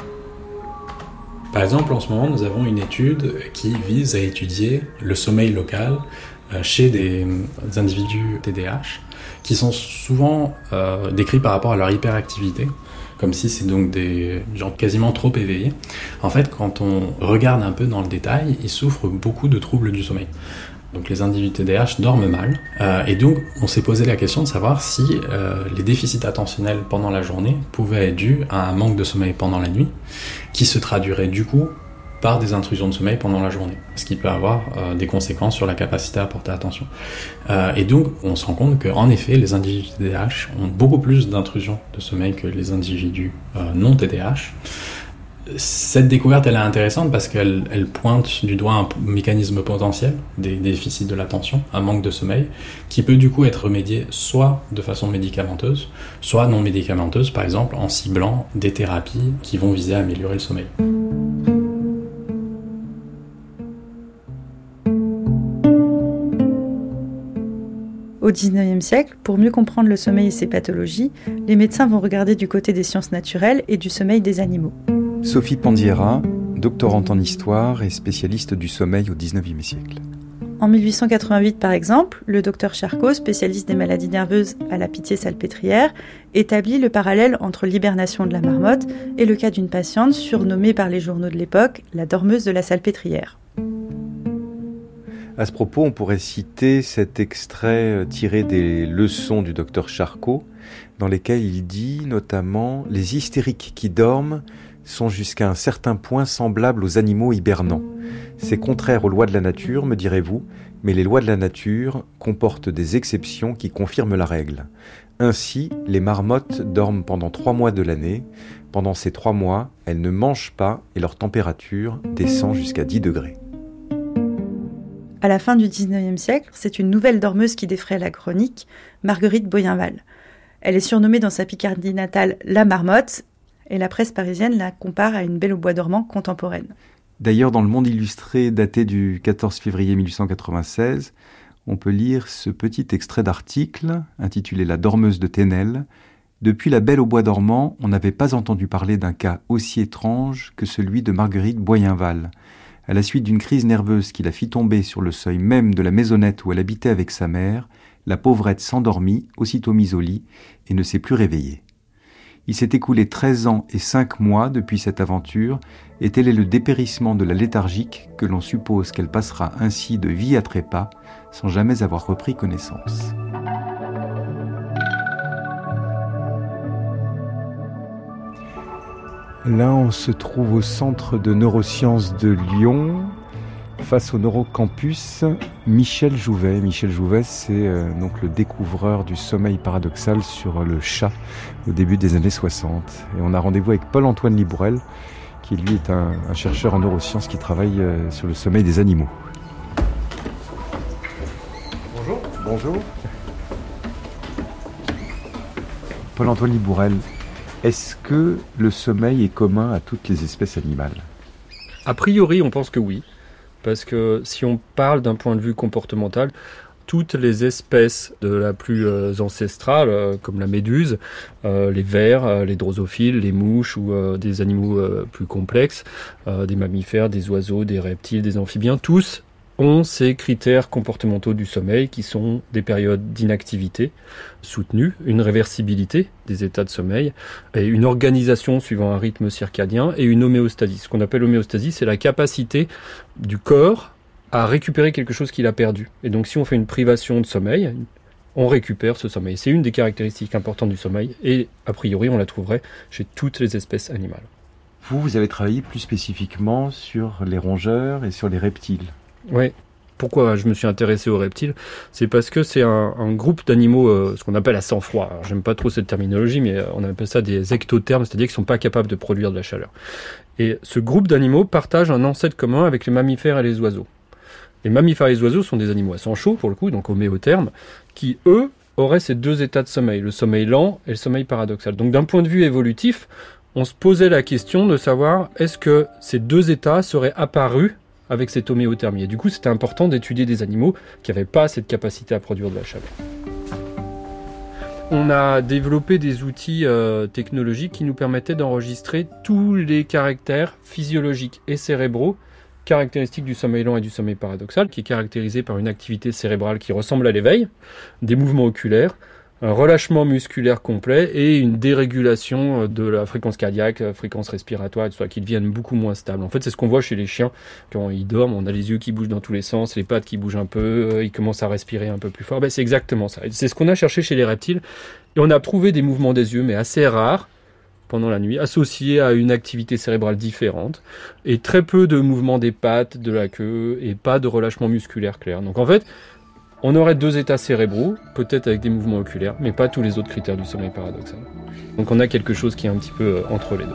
Par exemple, en ce moment, nous avons une étude qui vise à étudier le sommeil local chez des individus T D A H qui sont souvent euh, décrits par rapport à leur hyperactivité, comme si c'est donc des gens quasiment trop éveillés. En fait, quand on regarde un peu dans le détail, ils souffrent beaucoup de troubles du sommeil. Donc les individus T D A H dorment mal, euh, et donc on s'est posé la question de savoir si euh, les déficits attentionnels pendant la journée pouvaient être dus à un manque de sommeil pendant la nuit, qui se traduirait du coup par des intrusions de sommeil pendant la journée, ce qui peut avoir euh, des conséquences sur la capacité à porter attention. Euh, et donc, on se rend compte qu'en effet, les individus T D A H ont beaucoup plus d'intrusions de sommeil que les individus euh, non T D A H. Cette découverte, elle est intéressante parce qu'elle elle pointe du doigt un mécanisme potentiel des déficits de l'attention, un manque de sommeil, qui peut du coup être remédié soit de façon médicamenteuse, soit non médicamenteuse, par exemple en ciblant des thérapies qui vont viser à améliorer le sommeil. Au dix-neuvième siècle, pour mieux comprendre le sommeil et ses pathologies, les médecins vont regarder du côté des sciences naturelles et du sommeil des animaux. Sophie Pandiera, doctorante en histoire et spécialiste du sommeil au dix-neuvième siècle. En mille huit cent quatre-vingt-huit, par exemple, le docteur Charcot, spécialiste des maladies nerveuses à la Pitié-Salpêtrière, établit le parallèle entre l'hibernation de la marmotte et le cas d'une patiente surnommée par les journaux de l'époque la dormeuse de la Salpêtrière. À ce propos, on pourrait citer cet extrait tiré des leçons du docteur Charcot, dans lesquelles il dit notamment « Les hystériques qui dorment sont jusqu'à un certain point semblables aux animaux hibernants. C'est contraire aux lois de la nature, me direz-vous, mais les lois de la nature comportent des exceptions qui confirment la règle. Ainsi, les marmottes dorment pendant trois mois de l'année. Pendant ces trois mois, elles ne mangent pas et leur température descend jusqu'à dix degrés. À la fin du dix-neuvième siècle, c'est une nouvelle dormeuse qui défraie la chronique, Marguerite Boyenval. Elle est surnommée dans sa Picardie natale la marmotte, et la presse parisienne la compare à une belle au bois dormant contemporaine. D'ailleurs, dans le Monde illustré daté du quatorze février mille huit cent quatre-vingt-seize, on peut lire ce petit extrait d'article intitulé « La dormeuse de Thénel ». Depuis la Belle au bois dormant, on n'avait pas entendu parler d'un cas aussi étrange que celui de Marguerite Boyenval. À la suite d'une crise nerveuse qui la fit tomber sur le seuil même de la maisonnette où elle habitait avec sa mère, la pauvrette s'endormit, aussitôt mise au lit, et ne s'est plus réveillée. Il s'est écoulé treize ans et cinq mois depuis cette aventure, et tel est le dépérissement de la léthargique que l'on suppose qu'elle passera ainsi de vie à trépas, sans jamais avoir repris connaissance. Là, on se trouve au centre de neurosciences de Lyon, face au neurocampus Michel Jouvet. Michel Jouvet, c'est euh, donc le découvreur du sommeil paradoxal sur le chat au début des années soixante. Et on a rendez-vous avec Paul-Antoine Libourel, qui lui est un, un chercheur en neurosciences qui travaille euh, sur le sommeil des animaux. Bonjour. Bonjour. Paul-Antoine Libourel, est-ce que le sommeil est commun à toutes les espèces animales ? A priori, on pense que oui, parce que si on parle d'un point de vue comportemental, toutes les espèces de la plus euh, ancestrale, euh, comme la méduse, euh, les vers, euh, les drosophiles, les mouches ou euh, des animaux euh, plus complexes, euh, des mammifères, des oiseaux, des reptiles, des amphibiens, tous ont ces critères comportementaux du sommeil qui sont des périodes d'inactivité soutenues, une réversibilité des états de sommeil, et une organisation suivant un rythme circadien et une homéostasie. Ce qu'on appelle homéostasie, c'est la capacité du corps à récupérer quelque chose qu'il a perdu. Et donc si on fait une privation de sommeil, on récupère ce sommeil. C'est une des caractéristiques importantes du sommeil et a priori on la trouverait chez toutes les espèces animales. Vous, vous avez travaillé plus spécifiquement sur les rongeurs et sur les reptiles. Oui. Pourquoi je me suis intéressé aux reptiles ? C'est parce que c'est un, un groupe d'animaux, euh, ce qu'on appelle à sang-froid. Alors, j'aime pas trop cette terminologie, mais on appelle ça des ectothermes, c'est-à-dire qu'ils sont pas capables de produire de la chaleur. Et ce groupe d'animaux partage un ancêtre commun avec les mammifères et les oiseaux. Les mammifères et les oiseaux sont des animaux à sang chaud, pour le coup, donc homéothermes, qui, eux, auraient ces deux états de sommeil, le sommeil lent et le sommeil paradoxal. Donc d'un point de vue évolutif, on se posait la question de savoir est-ce que ces deux états seraient apparus avec cette homéothermie. Et du coup, c'était important d'étudier des animaux qui n'avaient pas cette capacité à produire de la chaleur. On a développé des outils euh, technologiques qui nous permettaient d'enregistrer tous les caractères physiologiques et cérébraux caractéristiques du sommeil lent et du sommeil paradoxal, qui est caractérisé par une activité cérébrale qui ressemble à l'éveil, des mouvements oculaires, un relâchement musculaire complet et une dérégulation de la fréquence cardiaque, fréquence respiratoire, et tout ça, qui deviennent beaucoup moins stables. En fait, c'est ce qu'on voit chez les chiens quand ils dorment. On a les yeux qui bougent dans tous les sens, les pattes qui bougent un peu, ils commencent à respirer un peu plus fort. Ben, c'est exactement ça. C'est ce qu'on a cherché chez les reptiles. Et on a prouvé des mouvements des yeux, mais assez rares, pendant la nuit, associés à une activité cérébrale différente, et très peu de mouvements des pattes, de la queue, et pas de relâchement musculaire clair. Donc en fait, on aurait deux états cérébraux, peut-être avec des mouvements oculaires, mais pas tous les autres critères du sommeil paradoxal. Donc on a quelque chose qui est un petit peu euh, entre les deux.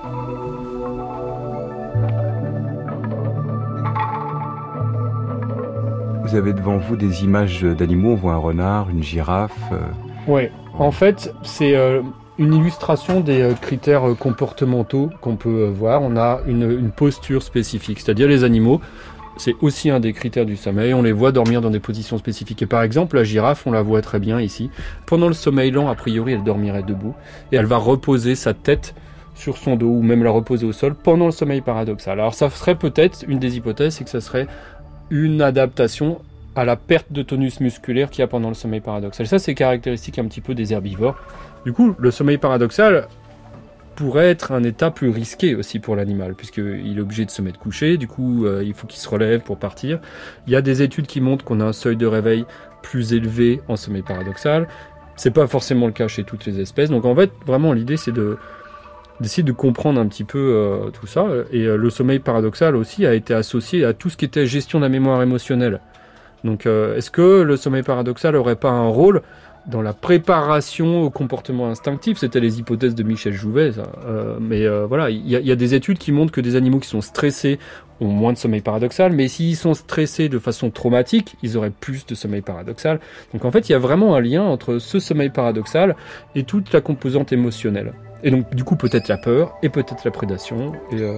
Vous avez devant vous des images d'animaux, on voit un renard, une girafe. Euh... Oui, en fait, c'est euh, une illustration des euh, critères euh, comportementaux qu'on peut euh, voir. On a une, une posture spécifique, c'est-à-dire les animaux. C'est aussi un des critères du sommeil. On les voit dormir dans des positions spécifiques. Et par exemple, la girafe, on la voit très bien ici. Pendant le sommeil lent, a priori, elle dormirait debout. Et elle va reposer sa tête sur son dos ou même la reposer au sol pendant le sommeil paradoxal. Alors ça serait peut-être, une des hypothèses, c'est que ça serait une adaptation à la perte de tonus musculaire qu'il y a pendant le sommeil paradoxal. Ça, c'est caractéristique un petit peu des herbivores. Du coup, le sommeil paradoxal pourrait être un état plus risqué aussi pour l'animal, puisqu'il est obligé de se mettre couché, du coup euh, il faut qu'il se relève pour partir. Il y a des études qui montrent qu'on a un seuil de réveil plus élevé en sommeil paradoxal. C'est pas forcément le cas chez toutes les espèces, donc en fait vraiment l'idée c'est de d'essayer de comprendre un petit peu euh, tout ça, et euh, le sommeil paradoxal aussi a été associé à tout ce qui était gestion de la mémoire émotionnelle. Donc euh, est-ce que le sommeil paradoxal n'aurait pas un rôle dans la préparation au comportement instinctif. C'était les hypothèses de Michel Jouvet, ça. Euh, mais euh, voilà, il y, y a des études qui montrent que des animaux qui sont stressés ont moins de sommeil paradoxal, mais s'ils sont stressés de façon traumatique, ils auraient plus de sommeil paradoxal. Donc en fait, il y a vraiment un lien entre ce sommeil paradoxal et toute la composante émotionnelle. Et donc du coup, peut-être la peur et peut-être la prédation. Et, euh,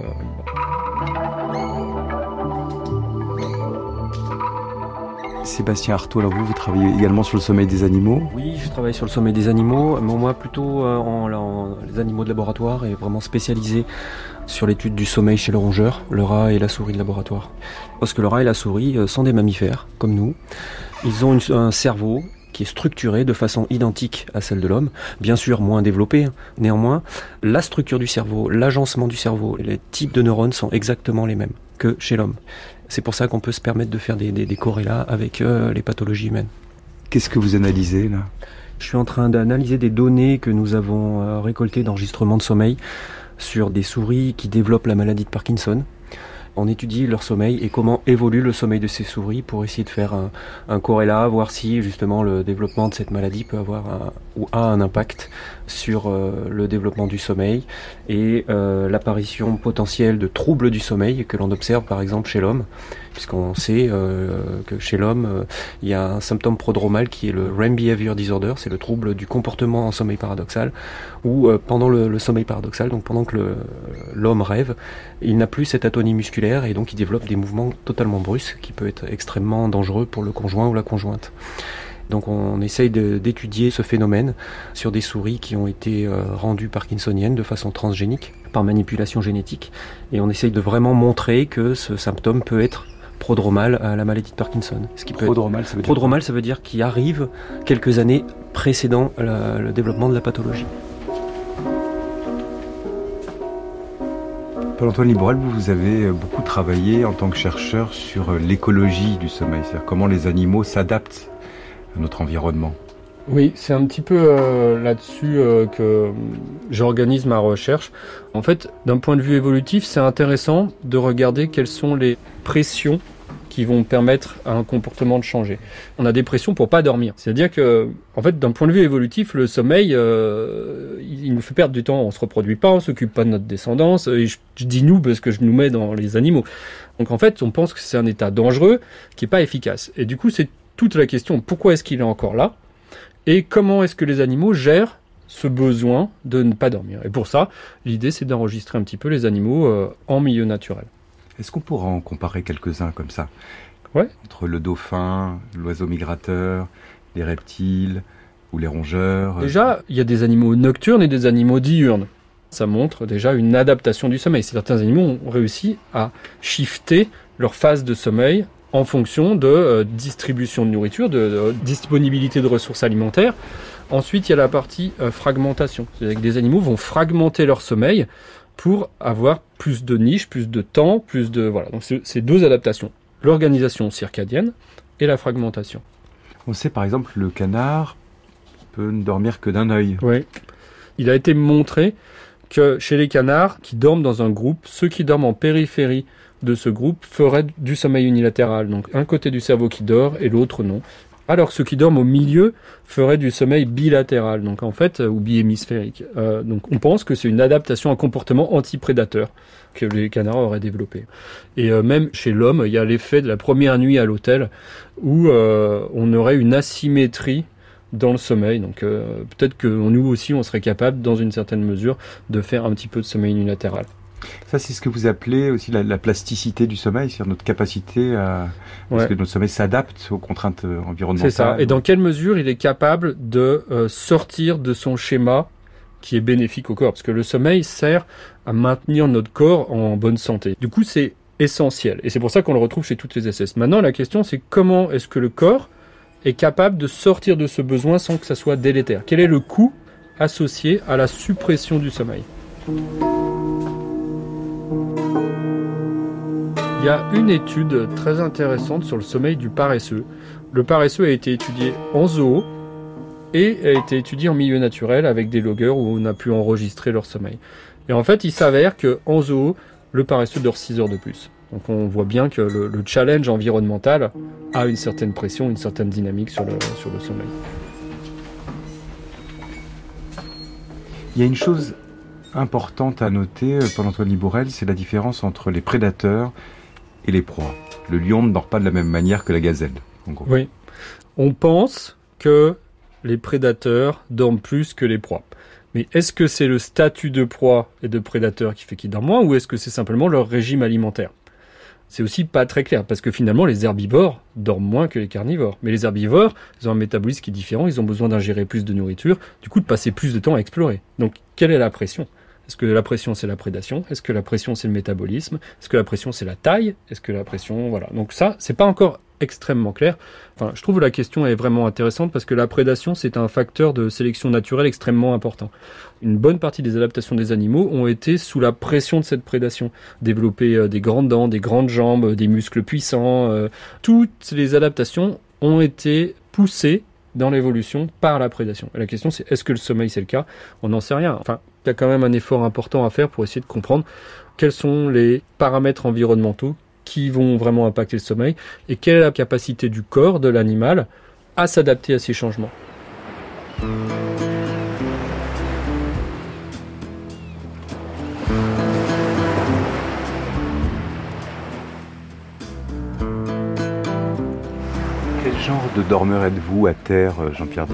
Sébastien Artaud, alors vous, vous travaillez également sur le sommeil des animaux ? Oui, je travaille sur le sommeil des animaux, mais moi plutôt euh, en, en les animaux de laboratoire et vraiment spécialisé sur l'étude du sommeil chez le rongeur, le rat et la souris de laboratoire. Parce que le rat et la souris euh, sont des mammifères, comme nous. Ils ont une, un cerveau qui est structuré de façon identique à celle de l'homme, bien sûr moins développé. Néanmoins, la structure du cerveau, l'agencement du cerveau, les types de neurones sont exactement les mêmes que chez l'homme. C'est pour ça qu'on peut se permettre de faire des, des, des corrélats avec euh, les pathologies humaines. Qu'est-ce que vous analysez là ? Je suis en train d'analyser des données que nous avons euh, récoltées d'enregistrement de sommeil sur des souris qui développent la maladie de Parkinson. On étudie leur sommeil et comment évolue le sommeil de ces souris pour essayer de faire un, un corrélat, voir si justement le développement de cette maladie peut avoir un, ou a un impact sur euh, le développement du sommeil et euh, l'apparition potentielle de troubles du sommeil que l'on observe par exemple chez l'homme, puisqu'on sait euh, que chez l'homme, euh, il y a un symptôme prodromal qui est le R E M Behavior Disorder, c'est le trouble du comportement en sommeil paradoxal, où euh, pendant le, le sommeil paradoxal, donc pendant que le, l'homme rêve, il n'a plus cette atonie musculaire et donc il développe des mouvements totalement brusques qui peuvent être extrêmement dangereux pour le conjoint ou la conjointe. Donc on essaye de, d'étudier ce phénomène sur des souris qui ont été euh, rendues parkinsoniennes de façon transgénique, par manipulation génétique, et on essaye de vraiment montrer que ce symptôme peut être prodromal à la maladie de Parkinson. Ce qui peut prodromal, être... ça veut dire prodromal, ça veut dire qu'il arrive quelques années précédant la, le développement de la pathologie. Paul-Antoine Liboral, vous, vous avez beaucoup travaillé en tant que chercheur sur l'écologie du sommeil, c'est-à-dire comment les animaux s'adaptent à notre environnement. Oui, c'est un petit peu euh, là-dessus euh, que j'organise ma recherche. En fait, d'un point de vue évolutif, c'est intéressant de regarder quelles sont les pressions qui vont permettre à un comportement de changer. On a des pressions pour pas dormir. C'est-à-dire que, en fait, d'un point de vue évolutif, le sommeil, euh, il nous fait perdre du temps. On se reproduit pas, on s'occupe pas de notre descendance. Et je, je dis nous parce que je nous mets dans les animaux. Donc en fait, on pense que c'est un état dangereux qui est pas efficace. Et du coup, c'est toute la question, pourquoi est-ce qu'il est encore là ? Et comment est-ce que les animaux gèrent ce besoin de ne pas dormir ? Et pour ça, l'idée, c'est d'enregistrer un petit peu les animaux euh, en milieu naturel. Est-ce qu'on pourra en comparer quelques-uns comme ça ? Ouais. Entre le dauphin, l'oiseau migrateur, les reptiles ou les rongeurs. Déjà, il y a des animaux nocturnes et des animaux diurnes. Ça montre déjà une adaptation du sommeil. Certains animaux ont réussi à shifter leur phase de sommeil en fonction de euh, distribution de nourriture, de, de disponibilité de ressources alimentaires. Ensuite, il y a la partie euh, fragmentation. C'est-à-dire que des animaux vont fragmenter leur sommeil pour avoir plus de niches, plus de temps, plus de... Voilà, donc c'est, c'est deux adaptations. L'organisation circadienne et la fragmentation. On sait par exemple que le canard peut ne dormir que d'un œil. Oui. Il a été montré que chez les canards qui dorment dans un groupe, ceux qui dorment en périphérie de ce groupe feraient du sommeil unilatéral. Donc un côté du cerveau qui dort et l'autre non. Alors que ceux qui dorment au milieu feraient du sommeil bilatéral, donc en fait, ou bihémisphérique. Euh, donc on pense que c'est une adaptation à un comportement anti-prédateur que les canards auraient développé. Et euh, même chez l'homme, il y a l'effet de la première nuit à l'hôtel où euh, on aurait une asymétrie dans le sommeil. Donc euh, peut-être que nous aussi, on serait capable, dans une certaine mesure, de faire un petit peu de sommeil unilatéral. Ça, c'est ce que vous appelez aussi la, la plasticité du sommeil, c'est-à-dire notre capacité à... Parce ouais. que notre sommeil s'adapte aux contraintes environnementales. C'est ça. Et dans quelle mesure il est capable de euh, sortir de son schéma qui est bénéfique au corps ? Parce que le sommeil sert à maintenir notre corps en bonne santé. Du coup, c'est essentiel. Et c'est pour ça qu'on le retrouve chez toutes les espèces. Maintenant, la question, c'est comment est-ce que le corps est capable de sortir de ce besoin sans que ça soit délétère ? Quel est le coût associé à la suppression du sommeil ? Il y a une étude très intéressante sur le sommeil du paresseux. Le paresseux a été étudié en zoo et a été étudié en milieu naturel avec des loggers où on a pu enregistrer leur sommeil. Et en fait, il s'avère qu'en zoo, le paresseux dort six heures de plus. Donc on voit bien que le, le challenge environnemental a une certaine pression, une certaine dynamique sur le, sur le sommeil. Il y a une chose importante à noter, Paul-Antoine Libourel, c'est la différence entre les prédateurs et les proies. Le lion ne dort pas de la même manière que la gazelle. En gros. Oui. On pense que les prédateurs dorment plus que les proies. Mais est-ce que c'est le statut de proie et de prédateur qui fait qu'ils dorment moins, ou est-ce que c'est simplement leur régime alimentaire ? C'est aussi pas très clair, parce que finalement, les herbivores dorment moins que les carnivores. Mais les herbivores, ils ont un métabolisme qui est différent, ils ont besoin d'ingérer plus de nourriture, du coup de passer plus de temps à explorer. Donc, quelle est la pression ? Est-ce que la pression, c'est la prédation ? Est-ce que la pression, c'est le métabolisme ? Est-ce que la pression, c'est la taille ? Est-ce que la pression... Voilà. Donc ça, c'est pas encore extrêmement clair. Enfin, je trouve que la question est vraiment intéressante parce que la prédation, c'est un facteur de sélection naturelle extrêmement important. Une bonne partie des adaptations des animaux ont été sous la pression de cette prédation. Développer euh, des grandes dents, des grandes jambes, des muscles puissants. Euh, toutes les adaptations ont été poussées dans l'évolution par la prédation. Et la question, c'est est-ce que le sommeil, c'est le cas ? On n'en sait rien. Enfin, il y a quand même un effort important à faire pour essayer de comprendre quels sont les paramètres environnementaux qui vont vraiment impacter le sommeil et quelle est la capacité du corps de l'animal à s'adapter à ces changements. Quel genre de dormeur êtes-vous à terre, Jean-Pierre Dick ?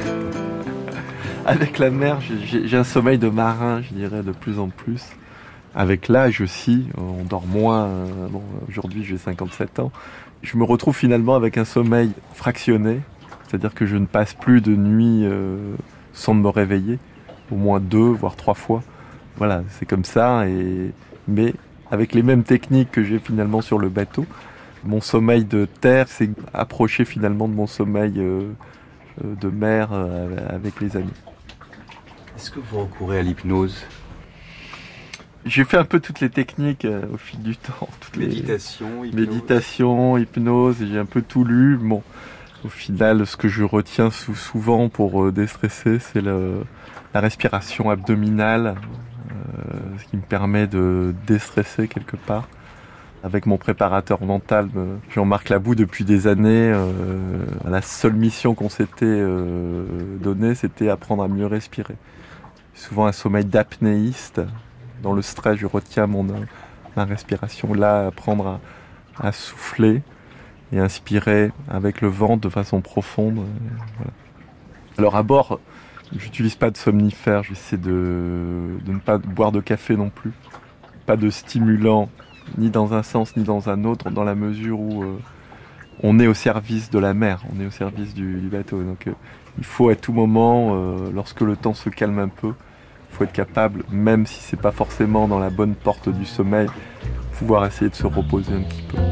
Avec la mer, j'ai, j'ai un sommeil de marin, je dirais, de plus en plus. Avec l'âge aussi, on dort moins. Bon, aujourd'hui, j'ai cinquante-sept ans. Je me retrouve finalement avec un sommeil fractionné, c'est-à-dire que je ne passe plus de nuit euh, sans me réveiller, au moins deux, voire trois fois. Voilà, c'est comme ça. Et... Mais avec les mêmes techniques que j'ai finalement sur le bateau, mon sommeil de terre s'est approché finalement de mon sommeil euh, de mer euh, avec les années. Est-ce que vous recourez à l'hypnose ? J'ai fait un peu toutes les techniques euh, au fil du temps. Toutes Méditation, les... hypnose. Méditation, hypnose, et j'ai un peu tout lu. Bon, au final, ce que je retiens sou- souvent pour euh, déstresser, c'est le, la respiration abdominale, euh, ce qui me permet de déstresser quelque part. Avec mon préparateur mental, euh, Jean-Marc Labou, depuis des années, euh, la seule mission qu'on s'était euh, donnée, c'était apprendre à mieux respirer. Souvent un sommeil d'apnéiste. Dans le stress, je retiens mon, ma respiration là, apprendre à, à souffler et inspirer avec le ventre de façon profonde. Voilà. Alors à bord, j'utilise pas de somnifères, j'essaie de, de ne pas boire de café non plus. Pas de stimulant, ni dans un sens ni dans un autre, dans la mesure où euh, on est au service de la mer, on est au service du, du bateau. Donc euh, il faut à tout moment, euh, lorsque le temps se calme un peu, il faut être capable, même si c'est pas forcément dans la bonne porte du sommeil, pouvoir essayer de se reposer un petit peu.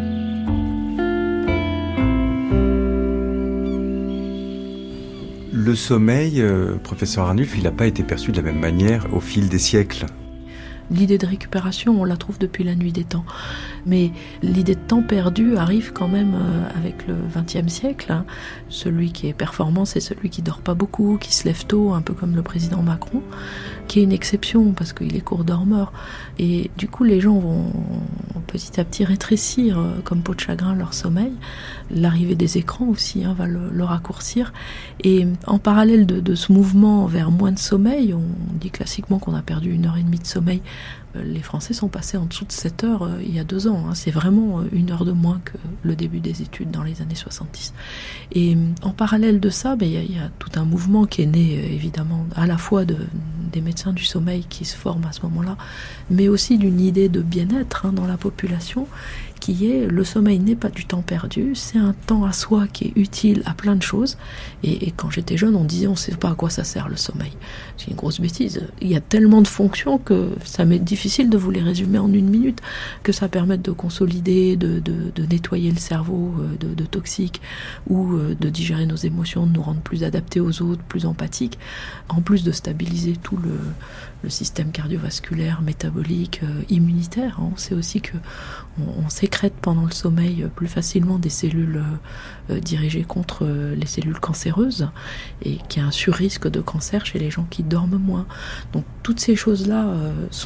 Le sommeil, euh, professeur Arnulf, il n'a pas été perçu de la même manière au fil des siècles. L'idée de récupération, on la trouve depuis la nuit des temps. Mais l'idée de temps perdu arrive quand même avec le vingtième siècle. Hein. Celui qui est performant, c'est celui qui dort pas beaucoup, qui se lève tôt, un peu comme le président Macron, qui est une exception parce qu'il est court dormeur. Et du coup, les gens vont petit à petit rétrécir comme peau de chagrin leur sommeil. L'arrivée des écrans aussi hein, va le, le raccourcir. Et en parallèle de, de ce mouvement vers moins de sommeil, on dit classiquement qu'on a perdu une heure et demie de sommeil. Les Français sont passés en dessous de sept heures euh, il y a deux ans. Hein. C'est vraiment une heure de moins que le début des études dans les années soixante-dix. Et en parallèle de ça, ben, y a, y a tout un mouvement qui est né euh, évidemment à la fois de, des médecins du sommeil qui se forment à ce moment-là, mais aussi d'une idée de bien-être hein, dans la population qui est le sommeil n'est pas du temps perdu, c'est un temps à soi qui est utile à plein de choses. Et, et quand j'étais jeune, on disait on ne sait pas à quoi ça sert le sommeil. C'est une grosse bêtise. Il y a tellement de fonctions que ça m'est difficile de vous les résumer en une minute, que ça permette de consolider, de, de, de nettoyer le cerveau de, de toxiques ou de digérer nos émotions, de nous rendre plus adaptés aux autres, plus empathiques, en plus de stabiliser tout le, le système cardiovasculaire, métabolique, euh, immunitaire. On sait aussi que on, on sécrète pendant le sommeil plus facilement des cellules euh, dirigées contre les cellules cancéreuses et qu'il y a un surrisque de cancer chez les gens qui dorment moins. Donc toutes ces choses-là euh, sont de connaissance.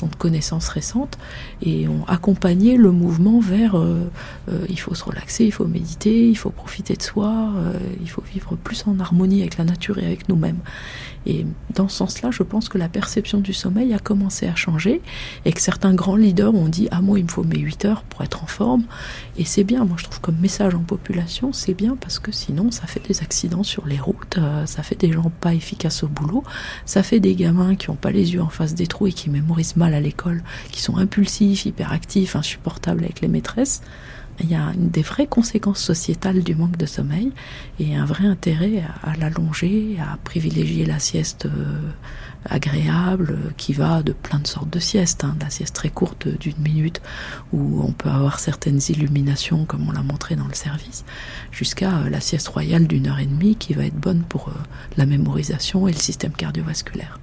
connaissances récentes et ont accompagné le mouvement vers euh, euh, il faut se relaxer, il faut méditer, il faut profiter de soi, euh, il faut vivre plus en harmonie avec la nature et avec nous-mêmes. Et dans ce sens-là, je pense que la perception du sommeil a commencé à changer et que certains grands leaders ont dit « Ah, moi, il me faut mes huit heures pour être en forme ». Et c'est bien, moi je trouve comme message en population, c'est bien parce que sinon ça fait des accidents sur les routes, euh, ça fait des gens pas efficaces au boulot, ça fait des gamins qui ont pas les yeux en face des trous et qui mémorisent mal à l'école, qui sont impulsifs, hyperactifs, insupportables avec les maîtresses. Il y a une des vraies conséquences sociétales du manque de sommeil et un vrai intérêt à, à l'allonger, à privilégier la sieste euh, agréable euh, qui va de plein de sortes de siestes, hein, de la sieste très courte d'une minute où on peut avoir certaines illuminations comme on l'a montré dans le service, jusqu'à euh, la sieste royale d'une heure et demie qui va être bonne pour euh, la mémorisation et le système cardiovasculaire.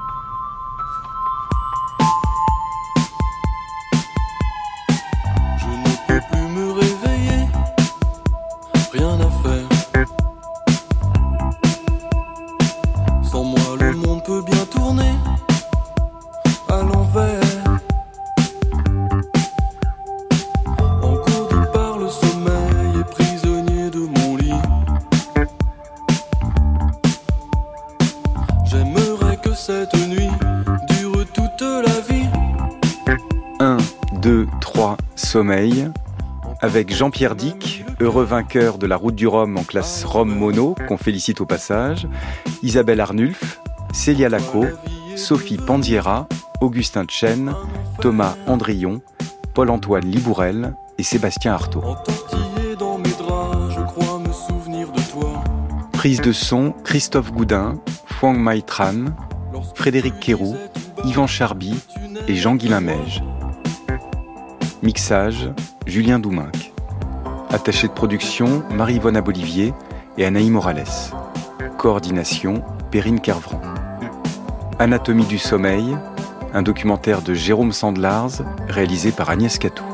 Sommeil, avec Jean-Pierre Dick, heureux vainqueur de la Route du Rhum en classe Rhum Mono, qu'on félicite au passage, Isabelle Arnulf, Célia Lacaux, Sophie Pandiera, Augustin Chen, Thomas Andrion, Paul-Antoine Libourel et Sébastien Artaud. Prise de son, Christophe Goudin, Fouang Mai Tran, Frédéric Kérou, Yvan Charby et Jean-Guilain Meige. Mixage, Julien Douminc. Attaché de production, Marie-Yvonne Abolivier et Anaïs Morales. Coordination, Perrine Kervran. Anatomie du sommeil, un documentaire de Jérôme Sandlars, réalisé par Agnès Catou.